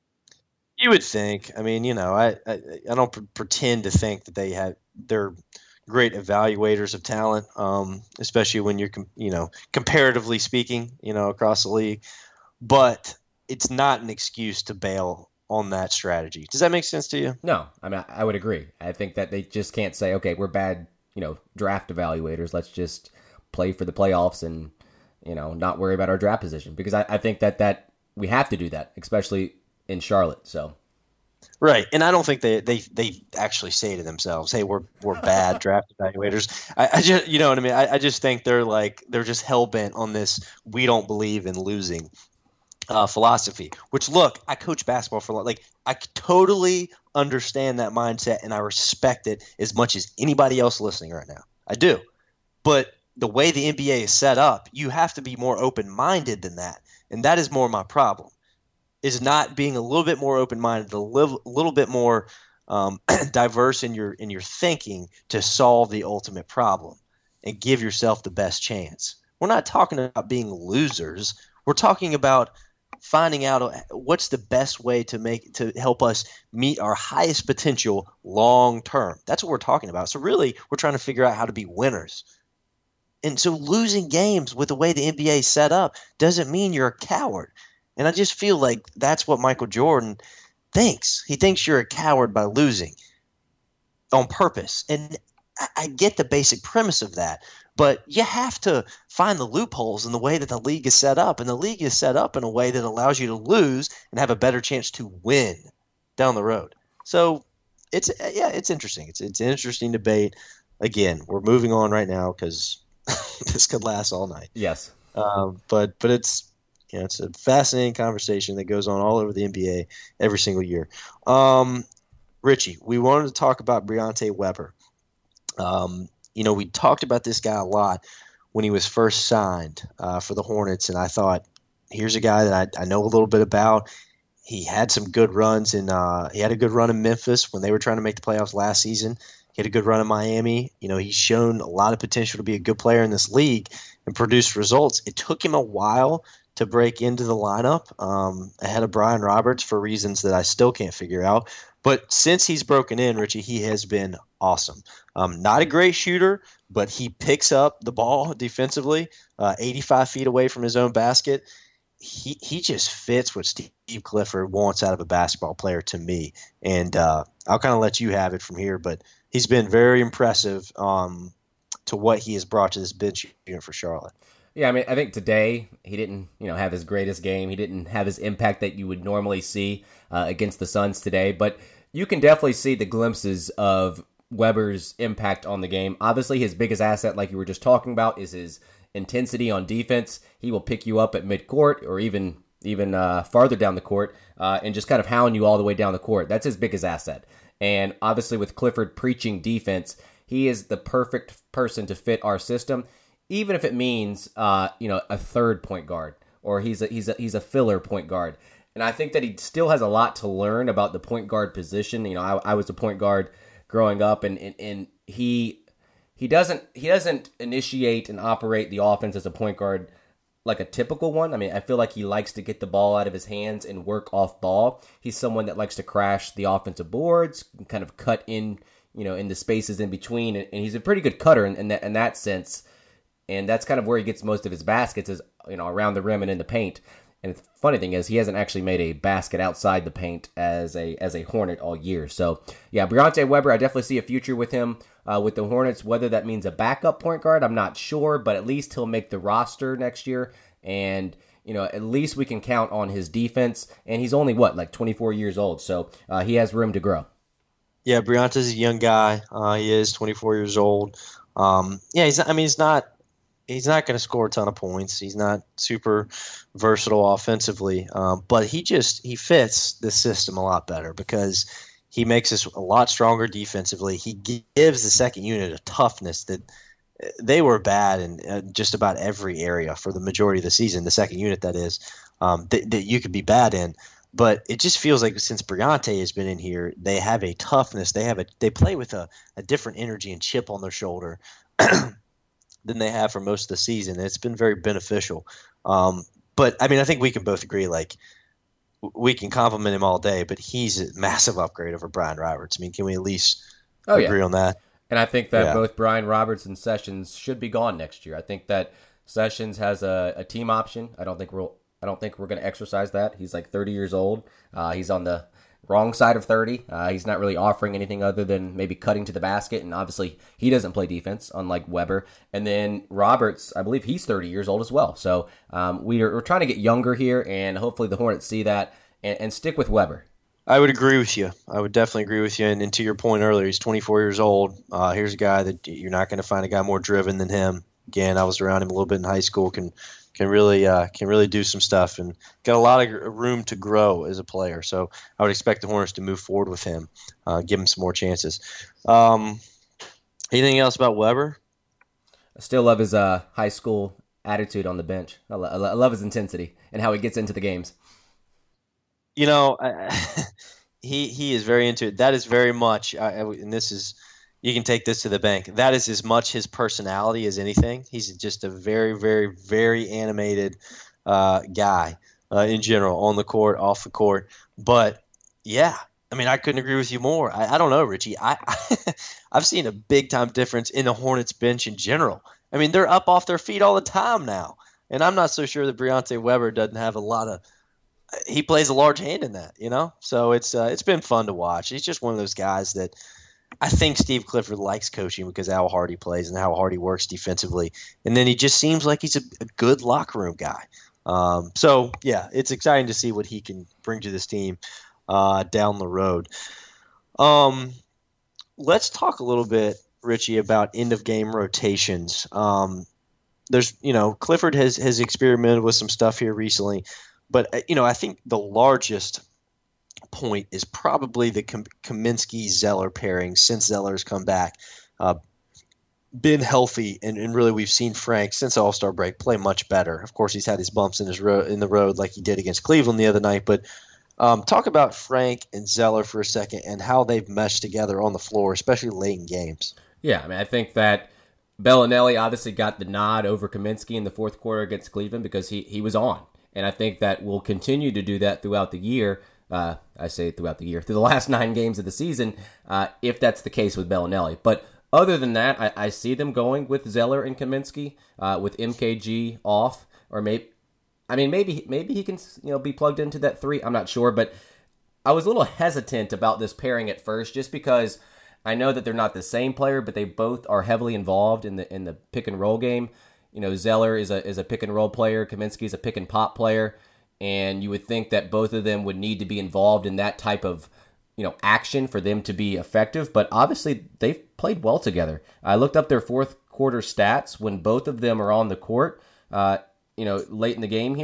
B: You would think. I mean, I don't pretend to think that they're great evaluators of talent, especially when you're comparatively speaking, across the league. But it's not an excuse to bail on that strategy. Does that make sense to you?
C: No, I mean, I would agree. I think that they just can't say, okay, we're bad, draft evaluators. Let's just play for the playoffs and, not worry about our draft position, because I think that we have to do that, especially in Charlotte. So.
B: Right, and I don't think they actually say to themselves, "Hey, we're bad draft evaluators." I just, you know what I mean. I just think they're just hell bent on this. We don't believe in losing philosophy. Which, look, I coach basketball for I totally understand that mindset, and I respect it as much as anybody else listening right now. I do, but the way the NBA is set up, you have to be more open minded than that, and that is more my problem. Is not being a little bit more open-minded, a little bit more diverse in your thinking to solve the ultimate problem and give yourself the best chance. We're not talking about being losers. We're talking about finding out what's the best way to help us meet our highest potential long term. That's what we're talking about. So really, we're trying to figure out how to be winners. And so losing games with the way the NBA is set up doesn't mean you're a coward. And I just feel like that's what Michael Jordan thinks. He thinks you're a coward by losing on purpose. And I get the basic premise of that. But you have to find the loopholes in the way that the league is set up. And the league is set up in a way that allows you to lose and have a better chance to win down the road. So it's interesting. It's an interesting debate. Again, we're moving on right now because this could last all night.
C: Yes.
B: But it's – it's a fascinating conversation that goes on all over the NBA every single year. Richie, we wanted to talk about Briante Weber. We talked about this guy a lot when he was first signed for the Hornets, and I thought, here's a guy that I know a little bit about. He had some good runs, and he had a good run in Memphis when they were trying to make the playoffs last season. He had a good run in Miami. He's shown a lot of potential to be a good player in this league and produce results. It took him a while to break into the lineup ahead of Brian Roberts for reasons that I still can't figure out. But since he's broken in, Richie, he has been awesome. Not a great shooter, but he picks up the ball defensively, 85 feet away from his own basket. He just fits what Steve Clifford wants out of a basketball player to me. And I'll kind of let you have it from here, but he's been very impressive to what he has brought to this bench unit for Charlotte.
C: Yeah, I mean, I think today he didn't, have his greatest game. He didn't have his impact that you would normally see against the Suns today. But you can definitely see the glimpses of Weber's impact on the game. Obviously, his biggest asset, like you were just talking about, is his intensity on defense. He will pick you up at midcourt or even, even farther down the court, and just kind of hound you all the way down the court. That's his biggest asset. And obviously with Clifford preaching defense, he is the perfect person to fit our system, even if it means a third point guard, or he's a filler point guard. And I think that he still has a lot to learn about the point guard position. I was a point guard growing up, and he doesn't initiate and operate the offense as a point guard like a typical one. I mean, I feel like he likes to get the ball out of his hands and work off ball. He's someone that likes to crash the offensive boards, kind of cut in, in the spaces in between, and he's a pretty good cutter in that sense. And that's kind of where he gets most of his baskets is, around the rim and in the paint. And the funny thing is, he hasn't actually made a basket outside the paint as a Hornet all year. So, yeah, Briante Weber, I definitely see a future with him with the Hornets. Whether that means a backup point guard, I'm not sure, but at least he'll make the roster next year. And, at least we can count on his defense. And he's only, 24 years old. So he has room to grow.
B: Yeah, Briante's a young guy. He is 24 years old. He's not going to score a ton of points. He's not super versatile offensively, but he fits the system a lot better because he makes us a lot stronger defensively. He gives the second unit a toughness that they were bad in just about every area for the majority of the season. The second unit, that is, that you could be bad in. But it just feels like since Briante has been in here, they have a toughness. They play with a different energy and chip on their shoulder than they have for most of the season. It's been very beneficial. But I mean, I think we can both agree, we can compliment him all day, but he's a massive upgrade over Brian Roberts. I mean, can we at least agree on that?
C: And I think that both Brian Roberts and Sessions should be gone next year. I think that Sessions has a team option. I don't think we're going to exercise that. He's 30 years old. He's on the wrong side of 30. He's not really offering anything other than maybe cutting to the basket, and obviously he doesn't play defense, unlike Weber. And then Roberts, I believe he's 30 years old as well. So we're trying to get younger here, and hopefully the Hornets see that and stick with Weber.
B: I would agree with you. I would definitely agree with you. And to your point earlier, he's 24 years old. Here's a guy that you're not going to find a guy more driven than him. Again, I was around him a little bit in high school. Can really do some stuff and got a lot of room to grow as a player. So I would expect the Hornets to move forward with him, give him some more chances. Anything else about Weber?
C: I still love his high school attitude on the bench. I love his intensity and how he gets into the games.
B: He is very into it. That is very much, and this is, you can take this to the bank. That is as much his personality as anything. He's just a very, very, very animated guy in general, on the court, off the court. But yeah, I mean, I couldn't agree with you more. I don't know, Richie. I've seen a big time difference in the Hornets bench in general. I mean, they're up off their feet all the time now, and I'm not so sure that Briante Weber doesn't have a lot of. He plays a large hand in that, So it's been fun to watch. He's just one of those guys that I think Steve Clifford likes coaching because of how hard he plays and how hard he works defensively. And then he just seems like he's a good locker room guy. So, yeah, it's exciting to see what he can bring to this team down the road. Let's talk a little bit, Richie, about end-of-game rotations. Clifford has experimented with some stuff here recently. But, I think the largest point is probably the Kaminsky-Zeller pairing since Zeller's come back, been healthy, and really we've seen Frank, since All-Star break, play much better. Of course, he's had his bumps in the road like he did against Cleveland the other night. But talk about Frank and Zeller for a second and how they've meshed together on the floor, especially late in games.
C: Yeah, I mean, I think that Bellinelli obviously got the nod over Kaminsky in the fourth quarter against Cleveland because he was on. And I think that we'll continue to do that throughout the year. I say throughout the year, through the last 9 games of the season, if that's the case with Bellinelli. But other than that, I see them going with Zeller and Kaminsky, with MKG off, or maybe he can be plugged into that 3. I'm not sure, but I was a little hesitant about this pairing at first, just because I know that they're not the same player, but they both are heavily involved in the pick and roll game. Zeller is a pick and roll player. Kaminsky is a pick and pop player. And you would think that both of them would need to be involved in that type of, action for them to be effective. But obviously, they've played well together. I looked up their fourth quarter stats when both of them are on the court, late in the game here.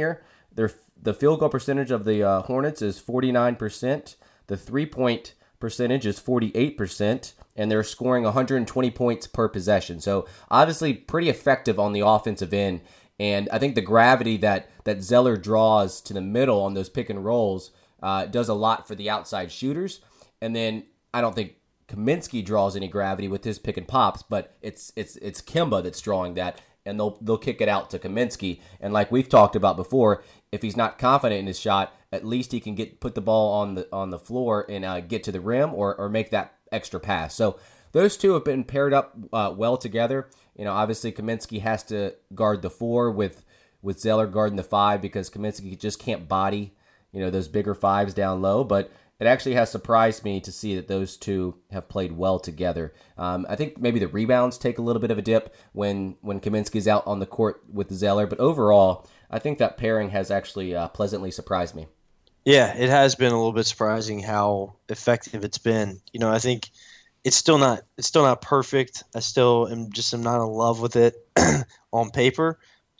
C: The field goal percentage of the Hornets is 49%. The 3-point percentage is 48%, and they're scoring 120 points per possession. So obviously pretty effective on the offensive end. And I think the gravity that Zeller draws to the middle on those pick and rolls does a lot for the outside shooters. And then I don't think Kaminsky draws any gravity with his pick and pops, but it's Kemba that's drawing that, and they'll kick it out to Kaminsky. And like we've talked about before, if he's not confident in his shot, at least he can put the ball on the floor and get to the rim or make that extra pass. So those two have been paired up well together. Obviously Kaminsky has to guard the 4 with Zeller guarding the 5 because Kaminsky just can't body those bigger 5s down low. But it actually has surprised me to see that those two have played well together. I think maybe the rebounds take a little bit of a dip when Kaminsky's out on the court with Zeller, but overall, I think that pairing has actually pleasantly surprised me.
B: Yeah, it has been a little bit surprising how effective it's been. I think it's still not perfect. I still am not in love with it on paper,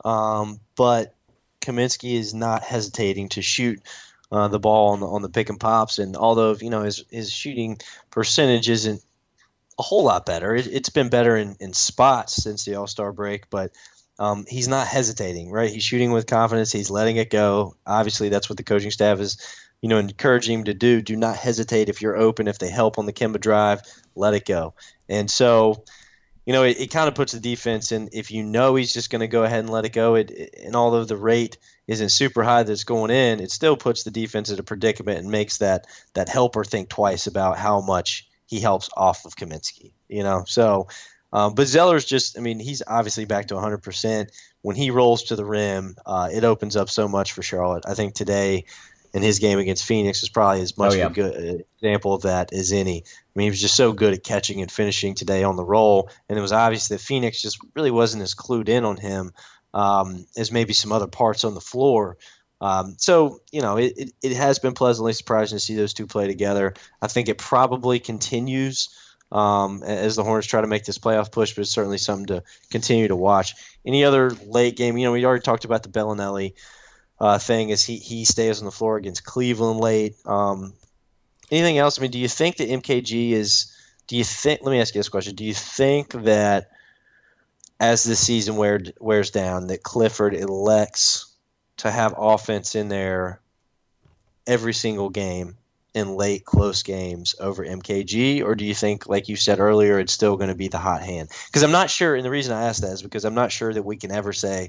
B: but Kaminsky is not hesitating to shoot the ball on the pick and pops, and although his shooting percentage isn't a whole lot better, it's been better in spots since the All-Star break, but he's not hesitating, right? He's shooting with confidence. He's letting it go. Obviously, that's what the coaching staff is, encouraging him to do. Do not hesitate if you're open. If they help on the Kemba drive, let it go. And so, it kind of puts the defense in. If he's just going to go ahead and let it go, and although the rate isn't super high that's going in, it still puts the defense in a predicament and makes that helper think twice about how much he helps off of Kaminsky. So. But Zeller's he's obviously back to 100%. When he rolls to the rim, it opens up so much for Charlotte. I think today in his game against Phoenix is probably as much of a good example of that as any. He was just so good at catching and finishing today on the roll, and it was obvious that Phoenix just really wasn't as clued in on him as maybe some other parts on the floor. So it has been pleasantly surprising to see those two play together. I think it probably continues as the Hornets try to make this playoff push, but it's certainly something to continue to watch. Any other late game? We already talked about the Bellinelli thing as he stays on the floor against Cleveland late. Anything else? Do you think that MKG is – let me ask you this question. Do you think that as the season wears down that Clifford elects to have offense in there every single game in late close games over MKG, or do you think, like you said earlier, it's still going to be the hot hand? Because I'm not sure, and the reason I ask that is because I'm not sure that we can ever say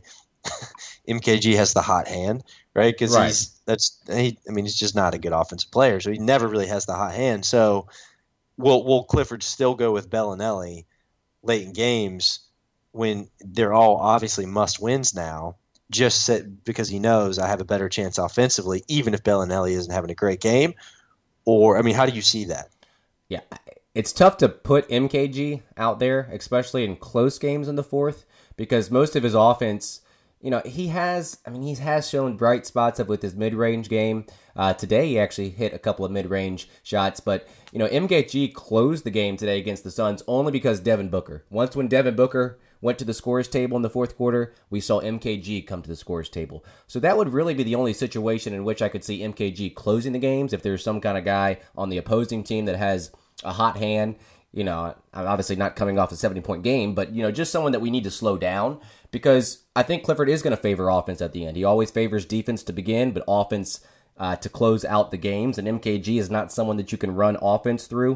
B: MKG has the hot hand, right? Because he's just not a good offensive player, so he never really has the hot hand. So will Clifford still go with Bellinelli late in games when they're all obviously must-wins now, because he knows I have a better chance offensively, even if Bellinelli isn't having a great game? Or, how do you see that?
C: Yeah, it's tough to put MKG out there, especially in close games in the fourth, because most of his offense, he has shown bright spots with his mid-range game. Today he actually hit a couple of mid-range shots, but, MKG closed the game today against the Suns only because Devin Booker. Once when Devin Booker went to the scorer's table in the fourth quarter, we saw MKG come to the scorer's table. So that would really be the only situation in which I could see MKG closing the games, if there's some kind of guy on the opposing team that has a hot hand. I'm obviously not coming off a 70-point game, but, just someone that we need to slow down, because I think Clifford is going to favor offense at the end. He always favors defense to begin, but offense to close out the games, and MKG is not someone that you can run offense through.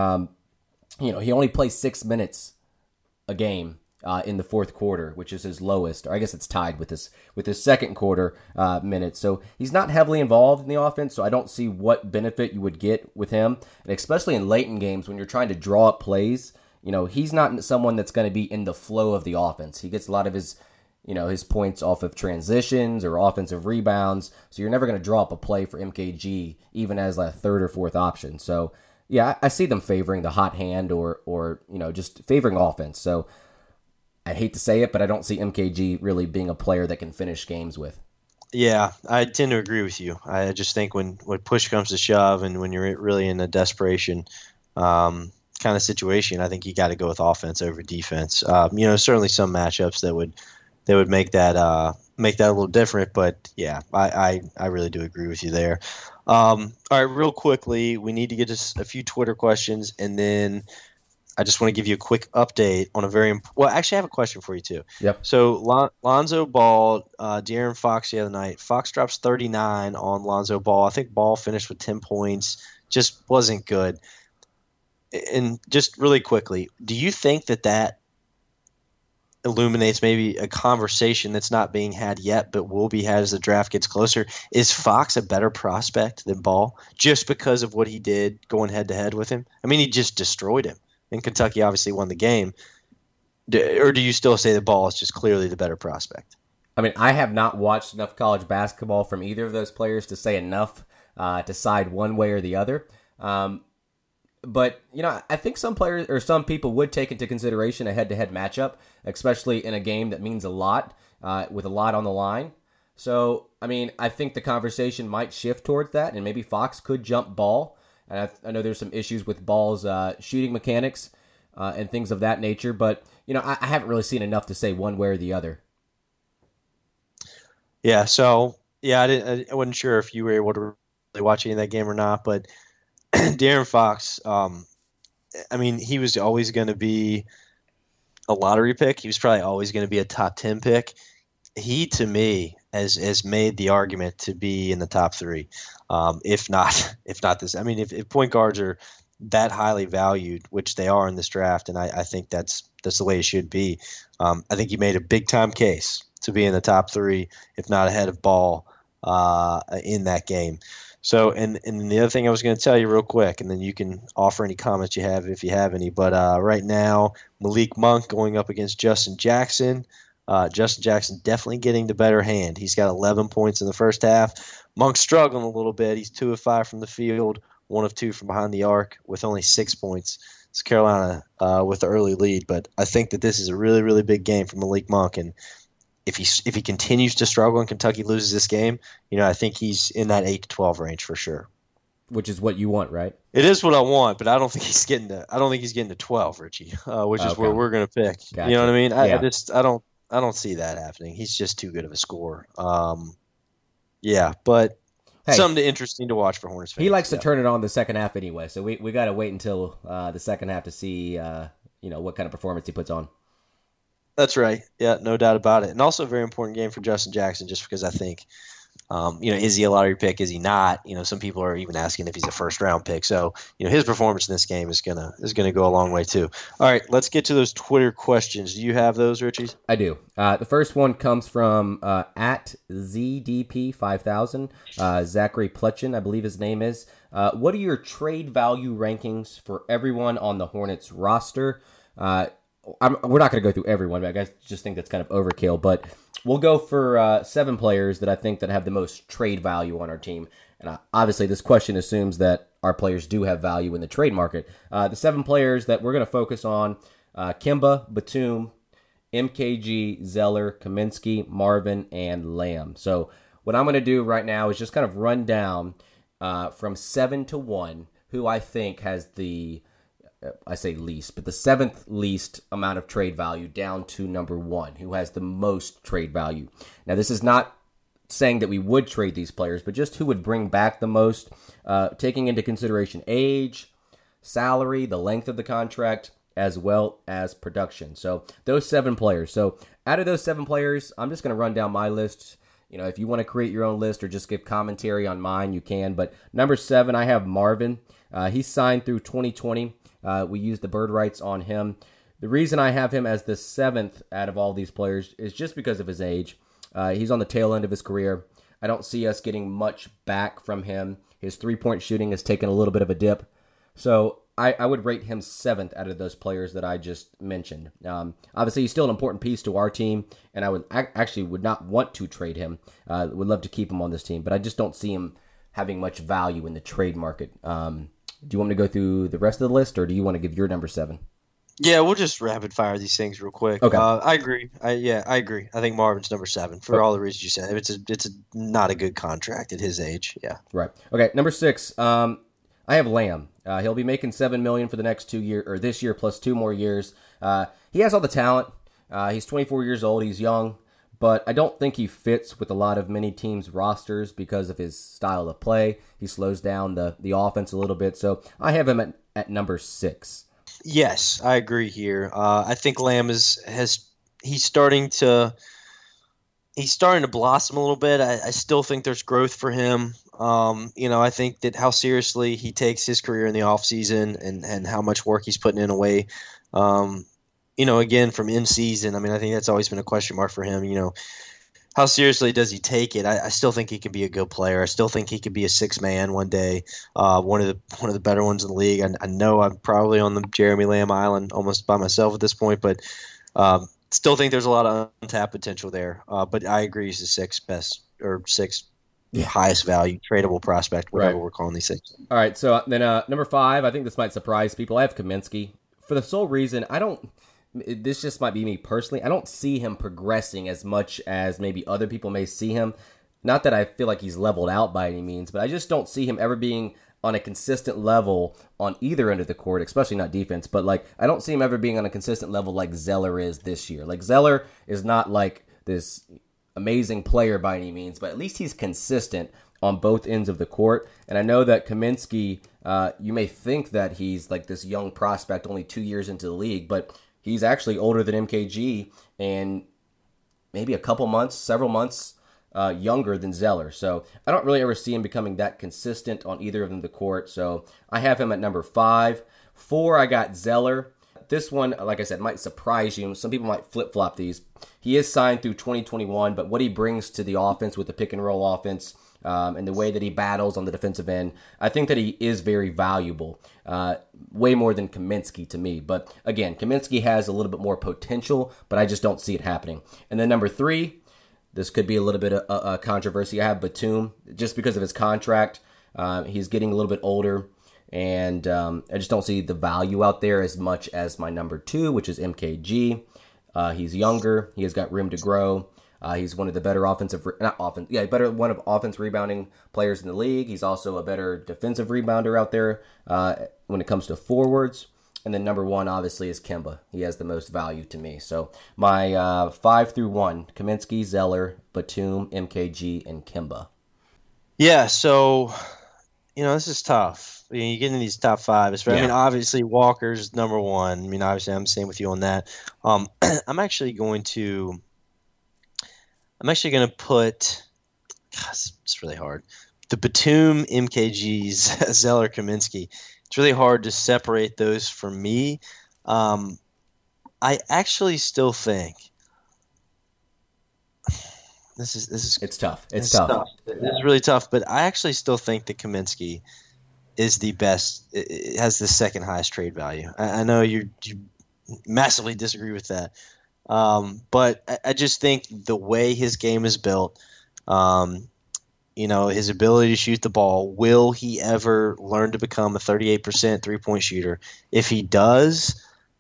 C: He only plays 6 minutes a game in the fourth quarter, which is his lowest, or I guess it's tied with his second quarter minutes. So he's not heavily involved in the offense, so I don't see what benefit you would get with him. And especially in late in games when you're trying to draw up plays, he's not someone that's going to be in the flow of the offense. He gets a lot of his points off of transitions or offensive rebounds, so you're never going to draw up a play for MKG, even as a third or fourth option. So yeah, I see them favoring the hot hand or just favoring offense. So I hate to say it, but I don't see MKG really being a player that can finish games with.
B: Yeah, I tend to agree with you. I just think when push comes to shove and when you're really in a desperation kind of situation, I think you got to go with offense over defense. Certainly some matchups that would would make that a little different. But yeah, I really do agree with you there. All right, real quickly, we need to get just a few Twitter questions, and then I just want to give you a quick update on a well, actually, I have a question for you, too.
C: Yep.
B: So, Lonzo Ball, De'Aaron Fox the other night. Fox drops 39 on Lonzo Ball. I think Ball finished with 10 points. Just wasn't good. And just really quickly, do you think that illuminates maybe a conversation that's not being had yet but will be had as the draft gets closer? Is Fox a better prospect than Ball just because of what he did going head-to-head with him? I mean, he just destroyed him. And Kentucky obviously won the game. Or do you still say the Ball is just clearly the better prospect?
C: I mean, I have not watched enough college basketball from either of those players to say enough to side one way or the other. But, I think some players or some people would take into consideration a head-to-head matchup, especially in a game that means a lot, with a lot on the line. So, I mean, I think the conversation might shift towards that, and maybe Fox could jump Ball. And I know there's some issues with Ball's shooting mechanics and things of that nature, but I haven't really seen enough to say one way or the other.
B: Yeah, so I wasn't sure if you were able to really watch any of that game or not, but De'Aaron Fox, I mean, he was always going to be a lottery pick. He was probably always going to be a top 10 pick. He, to me, has made the argument to be in the top 3, if not this. I mean, if point guards are that highly valued, which they are in this draft, and I think that's the way it should be. I think he made a big time case to be in the top 3, if not ahead of Ball in that game. So, and the other thing I was going to tell you real quick, and then you can offer any comments you have if you have any. But right now, Malik Monk going up against Justin Jackson. Justin Jackson definitely getting the better hand. He's got 11 points in the first half. Monk's struggling a little bit. He's 2 of 5 from the field, 1 of 2 from behind the arc with only 6 points. It's Carolina with the early lead, but I think that this is a really, really big game for Malik Monk. And if he continues to struggle and Kentucky loses this game, I think he's in that 8 to 12 range for sure.
C: Which is what you want, right?
B: It is what I want, but I don't think he's getting to 12, Richie, which is where we're going to pick. Gotcha. You know what I mean? Yeah. I don't see that happening. He's just too good of a scorer. But something interesting to watch for Hornets fans.
C: He likes to turn it on the second half anyway, so we got to wait until the second half to see what kind of performance he puts on.
B: That's right. Yeah, no doubt about it. And also a very important game for Justin Jackson, just because I think, is he a lottery pick? Is he not? Some people are even asking if he's a first round pick. So, his performance in this game is gonna go a long way too. All right, let's get to those Twitter questions. Do you have those, Richie?
C: I do. The first one comes from at ZDP5000, Zachary Pletchen, I believe his name is. What are your trade value rankings for everyone on the Hornets roster? We're not going to go through everyone, but I guess just think that's kind of overkill. But we'll go for 7 players that I think that have the most trade value on our team. And obviously, this question assumes that our players do have value in the trade market. The 7 players that we're going to focus on: Kemba, Batum, MKG, Zeller, Kaminsky, Marvin, and Lamb. So what I'm going to do right now is just kind of run down from 7 to 1 who I think has the I say least, but the 7th least amount of trade value down to number 1, who has the most trade value. Now, this is not saying that we would trade these players, but just who would bring back the most, taking into consideration age, salary, the length of the contract, as well as production. So those 7 players. So out of those 7 players, I'm just going to run down my list. If you want to create your own list or just give commentary on mine, you can. But number 7, I have Marvin. He's signed through 2020. We used the bird rights on him. The reason I have him as the 7th out of all these players is just because of his age. He's on the tail end of his career. I don't see us getting much back from him. His three-point shooting has taken a little bit of a dip. So I would rate him 7th out of those players that I just mentioned. Obviously, he's still an important piece to our team, and I would not want to trade him. Would love to keep him on this team, but I just don't see him having much value in the trade market. Do you want me to go through the rest of the list, or do you want to give your number 7?
B: Yeah, we'll just rapid fire these things real quick.
C: Okay.
B: I agree. I agree. I think Marvin's number 7 for all the reasons you said. It's not a good contract at his age. Yeah.
C: Right. Okay. Number 6. I have Lamb. He'll be making $7 million for the next 2 years, or this year plus 2 more years. He has all the talent. He's 24 years old. He's young. but I don't think he fits with a lot of many teams' rosters because of his style of play. He slows down the offense a little bit, so I have him at number 6.
B: Yes, I agree here. I think Lamb he's starting to blossom a little bit. I still think there's growth for him. I think that how seriously he takes his career in the offseason and how much work he's putting in away. Again, from in season, I think that's always been a question mark for him. How seriously does he take it? I still think he can be a good player. I still think he could be a 6-man one day, one of the better ones in the league. I know I'm probably on the Jeremy Lamb island almost by myself at this point, but still think there's a lot of untapped potential there. But I agree he's the 6th best or 6th highest value tradable prospect, whatever we're calling these things.
C: All right, so then number 5, I think this might surprise people. I have Kaminsky for the sole reason this just might be me personally. I don't see him progressing as much as maybe other people may see him. Not that I feel like he's leveled out by any means, but I just don't see him ever being on a consistent level on either end of the court, especially not defense. But I don't see him ever being on a consistent level like Zeller is this year. Zeller is not like this amazing player by any means, but at least he's consistent on both ends of the court. And I know that Kaminsky, you may think that he's like this young prospect, only 2 years into the league, but he's actually older than MKG and maybe several months younger than Zeller. So I don't really ever see him becoming that consistent on either of them the court. So I have him at number 5. 4, I got Zeller. This one, like I said, might surprise you. Some people might flip-flop these. He is signed through 2021, but what he brings to the offense with the pick-and-roll offense and the way that he battles on the defensive end, I think that he is very valuable, way more than Kaminsky to me. But again, Kaminsky has a little bit more potential, but I just don't see it happening. And then number 3, this could be a little bit of a controversy. I have Batum, just because of his contract. He's getting a little bit older, and I just don't see the value out there as much as my number 2, which is MKG. He's younger. He has got room to grow. He's one of the better one of offense rebounding players in the league. He's also a better defensive rebounder out there when it comes to forwards. And then number 1, obviously, is Kemba. He has the most value to me. So my 5 through 1, Kaminsky, Zeller, Batum, MKG, and Kemba.
B: Yeah, so, this is tough. You get into these top 5. Especially, obviously, Walker's number 1. Obviously, I'm the same with you on that. I'm actually going to put – it's really hard. The Batum, MKG, Zeller, Kaminsky. It's really hard to separate those for me. I actually still think this is
C: it's tough. It's tough.
B: This is really tough, but I actually still think that Kaminsky is the best. It has the second highest trade value. I know you massively disagree with that, but I just think the way his game is built. His ability to shoot the ball. Will he ever learn to become a 38% three-point shooter? If he does,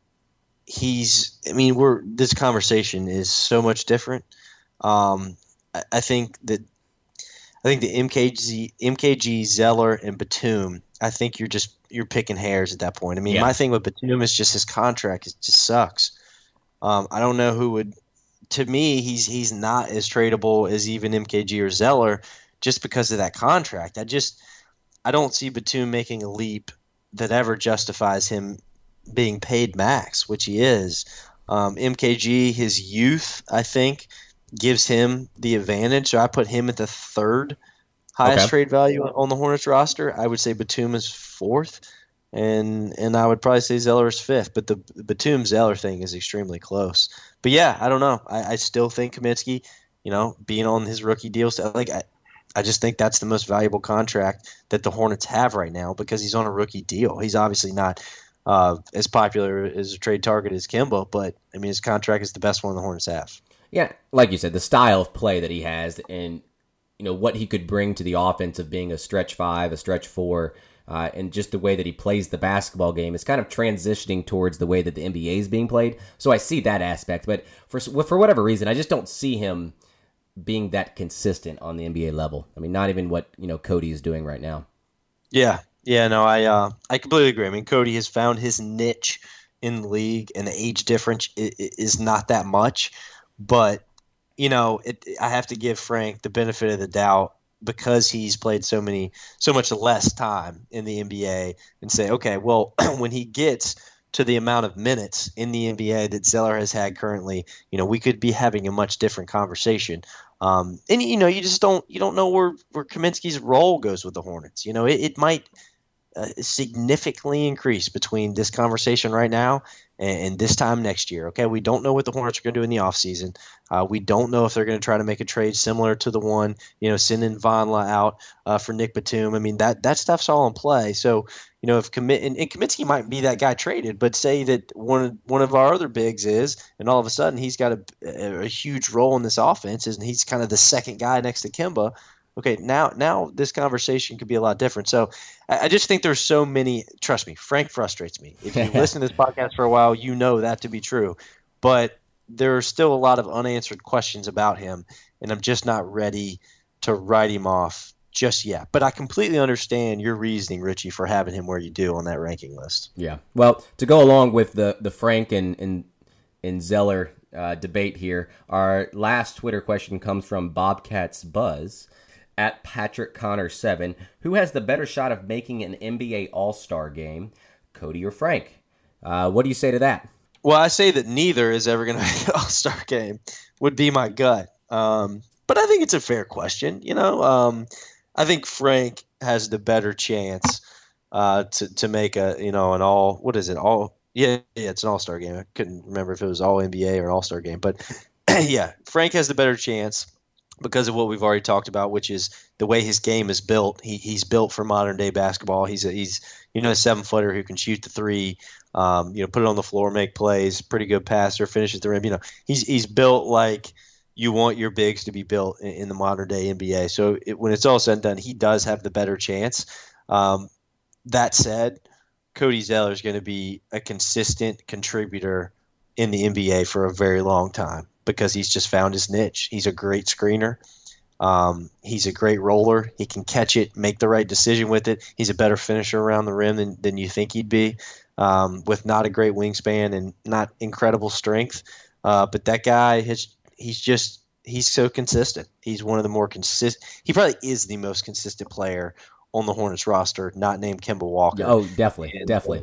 B: this conversation is so much different. I think the MKG, Zeller, and Batum, I think you're picking hairs at that point. My thing with Batum is just his contract. It just sucks. I don't know who would. To me, he's not as tradable as even MKG or Zeller. Just because of that contract. I don't see Batum making a leap that ever justifies him being paid max, which he is. MKG, his youth, I think, gives him the advantage. So I put him at the 3rd highest trade value on the Hornets roster. I would say Batum is 4th, and I would probably say Zeller is 5th. But the Batum-Zeller thing is extremely close. But yeah, I don't know. I still think Kaminsky, being on his rookie deal, I just think that's the most valuable contract that the Hornets have right now because he's on a rookie deal. He's obviously not as popular as a trade target as Kemba, but his contract is the best one the Hornets have.
C: Yeah, like you said, the style of play that he has and what he could bring to the offense of being a stretch 5, a stretch 4, and just the way that he plays the basketball game is kind of transitioning towards the way that the NBA is being played. So I see that aspect, but for whatever reason, I just don't see him being that consistent on the NBA level. Not even what Cody is doing right now.
B: Yeah, no, I completely agree. Cody has found his niche in the league, and the age difference is not that much. But I have to give Frank the benefit of the doubt because he's played so much less time in the NBA and say, okay, well, when he gets to the amount of minutes in the NBA that Zeller has had currently, we could be having a much different conversation. And you just don't know where Kaminsky's role goes with the Hornets. It might significantly increase between this conversation right now and this time next year. Okay, we don't know what the Hornets are going to do in the offseason. We don't know if they're going to try to make a trade similar to the one, sending Vonla out for Nick Batum. I mean, that stuff's all in play. So, if Kaminsky might be that guy traded, but say that one of our other bigs is, and all of a sudden he's got a huge role in this offense, and he's kind of the second guy next to Kemba. Okay, now this conversation could be a lot different. So I just think there's so many. Trust me, Frank frustrates me. If you listen to this podcast for a while, you know that to be true. But there are still a lot of unanswered questions about him, and I'm just not ready to write him off just yet. But I completely understand your reasoning, Richie, for having him where you do on that ranking list.
C: Yeah. Well, to go along with the Frank and Zeller debate here, our last Twitter question comes from Bobcats Buzz at Patrick Connor 7. Who has the better shot of making an NBA All-Star game, Cody or Frank? What do you say to that?
B: Well, I say that neither is ever going to make an All-Star game, would be my gut. But I think it's a fair question. I think Frank has the better chance to make an all. What is it? It's an All-Star game. I couldn't remember if it was All NBA or All-Star game, but yeah, Frank has the better chance because of what we've already talked about, which is the way his game is built. He's built for modern day basketball. He's a 7-footer who can shoot the three, put it on the floor, make plays, pretty good passer, finish at the rim. He's built like you want your bigs to be built in the modern day NBA. So when it's all said and done, he does have the better chance. That said, Cody Zeller is going to be a consistent contributor in the NBA for a very long time because he's just found his niche. He's a great screener. He's a great roller. He can catch it, make the right decision with it. He's a better finisher around the rim than you think he'd be, with not a great wingspan and not incredible strength. But that guy, he's so consistent. He's one of the more consistent. He probably is the most consistent player on the Hornets roster, not named Kemba Walker.
C: Oh, definitely.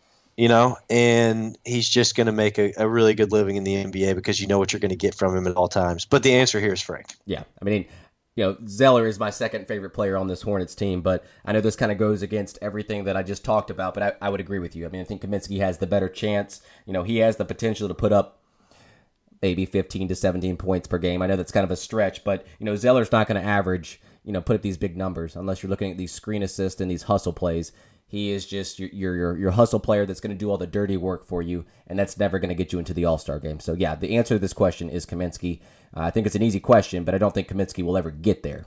B: And he's just going to make a really good living in the NBA because you know what you're going to get from him at all times. But the answer here is Frank.
C: Yeah, I mean, Zeller is my second favorite player on this Hornets team, but I know this kind of goes against everything that I just talked about, but I would agree with you. I mean, I think Kaminsky has the better chance. He has the potential to put up maybe 15 to 17 points per game. I know that's kind of a stretch, but, Zeller's not going to average, put up these big numbers unless you're looking at these screen assists and these hustle plays. He is just your hustle player that's going to do all the dirty work for you, and that's never going to get you into the All-Star game. So, yeah, the answer to this question is Kaminsky. I think it's an easy question, but I don't think Kaminsky will ever get there.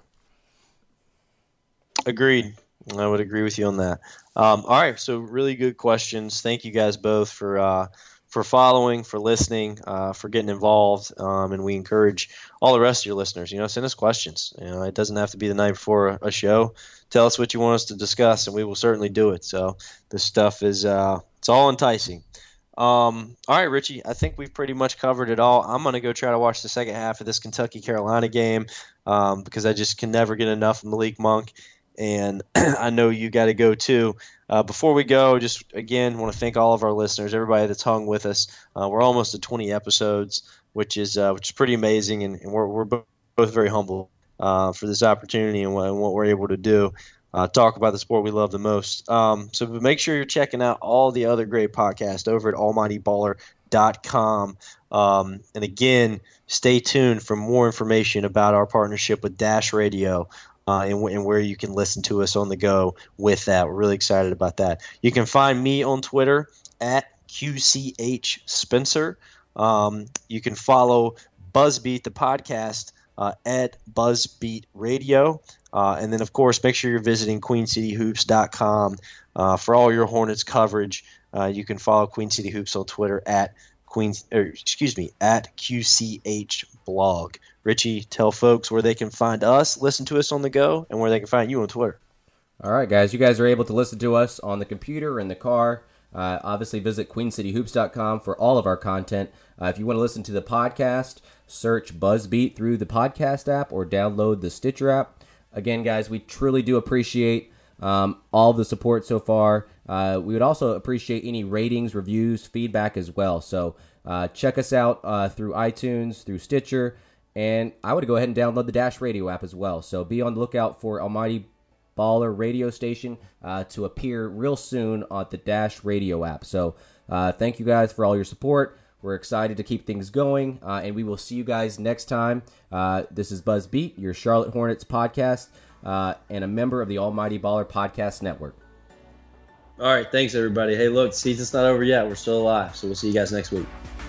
B: Agreed. I would agree with you on that. All right, so really good questions. Thank you guys both for following, for listening, for getting involved, and we encourage all the rest of your listeners, send us questions. It doesn't have to be the night before a show. Tell us what you want us to discuss, and we will certainly do it. So this stuff is it's all enticing. All right, Richie, I think we've pretty much covered it all. I'm going to go try to watch the second half of this Kentucky-Carolina game because I just can never get enough of Malik Monk, and I know you got to go too. Before we go, just again want to thank all of our listeners, everybody that's hung with us. We're almost at 20 episodes, which is pretty amazing, and we're both very humble for this opportunity and what we're able to do. Talk about the sport we love the most. So make sure you're checking out all the other great podcasts over at almightyballer.com. And again, stay tuned for more information about our partnership with Dash Radio. And where you can listen to us on the go with that. We're really excited about that. You can find me on Twitter at QCH Spencer. You can follow Buzzbeat, the podcast, at Buzzbeat Radio. And then, of course, make sure you're visiting QueenCityHoops.com for all your Hornets coverage. You can follow Queen City Hoops on Twitter at QCH Blog. Richie, tell folks where they can find us, listen to us on the go, and where they can find you on Twitter.
C: All right, guys. You guys are able to listen to us on the computer, in the car. Obviously, visit QueenCityHoops.com for all of our content. If you want to listen to the podcast, search BuzzBeat through the podcast app or download the Stitcher app. Again, guys, we truly do appreciate all the support so far. We would also appreciate any ratings, reviews, feedback as well. So check us out through iTunes, through Stitcher, and I would go ahead and download the Dash Radio app as well. So be on the lookout for Almighty Baller radio station to appear real soon on the Dash Radio app. So thank you guys for all your support. We're excited to keep things going, and we will see you guys next time. This is BuzzBeat, your Charlotte Hornets podcast, and a member of the Almighty Baller Podcast Network.
B: All right, thanks, everybody. Hey, look, season's not over yet. We're still alive, so we'll see you guys next week.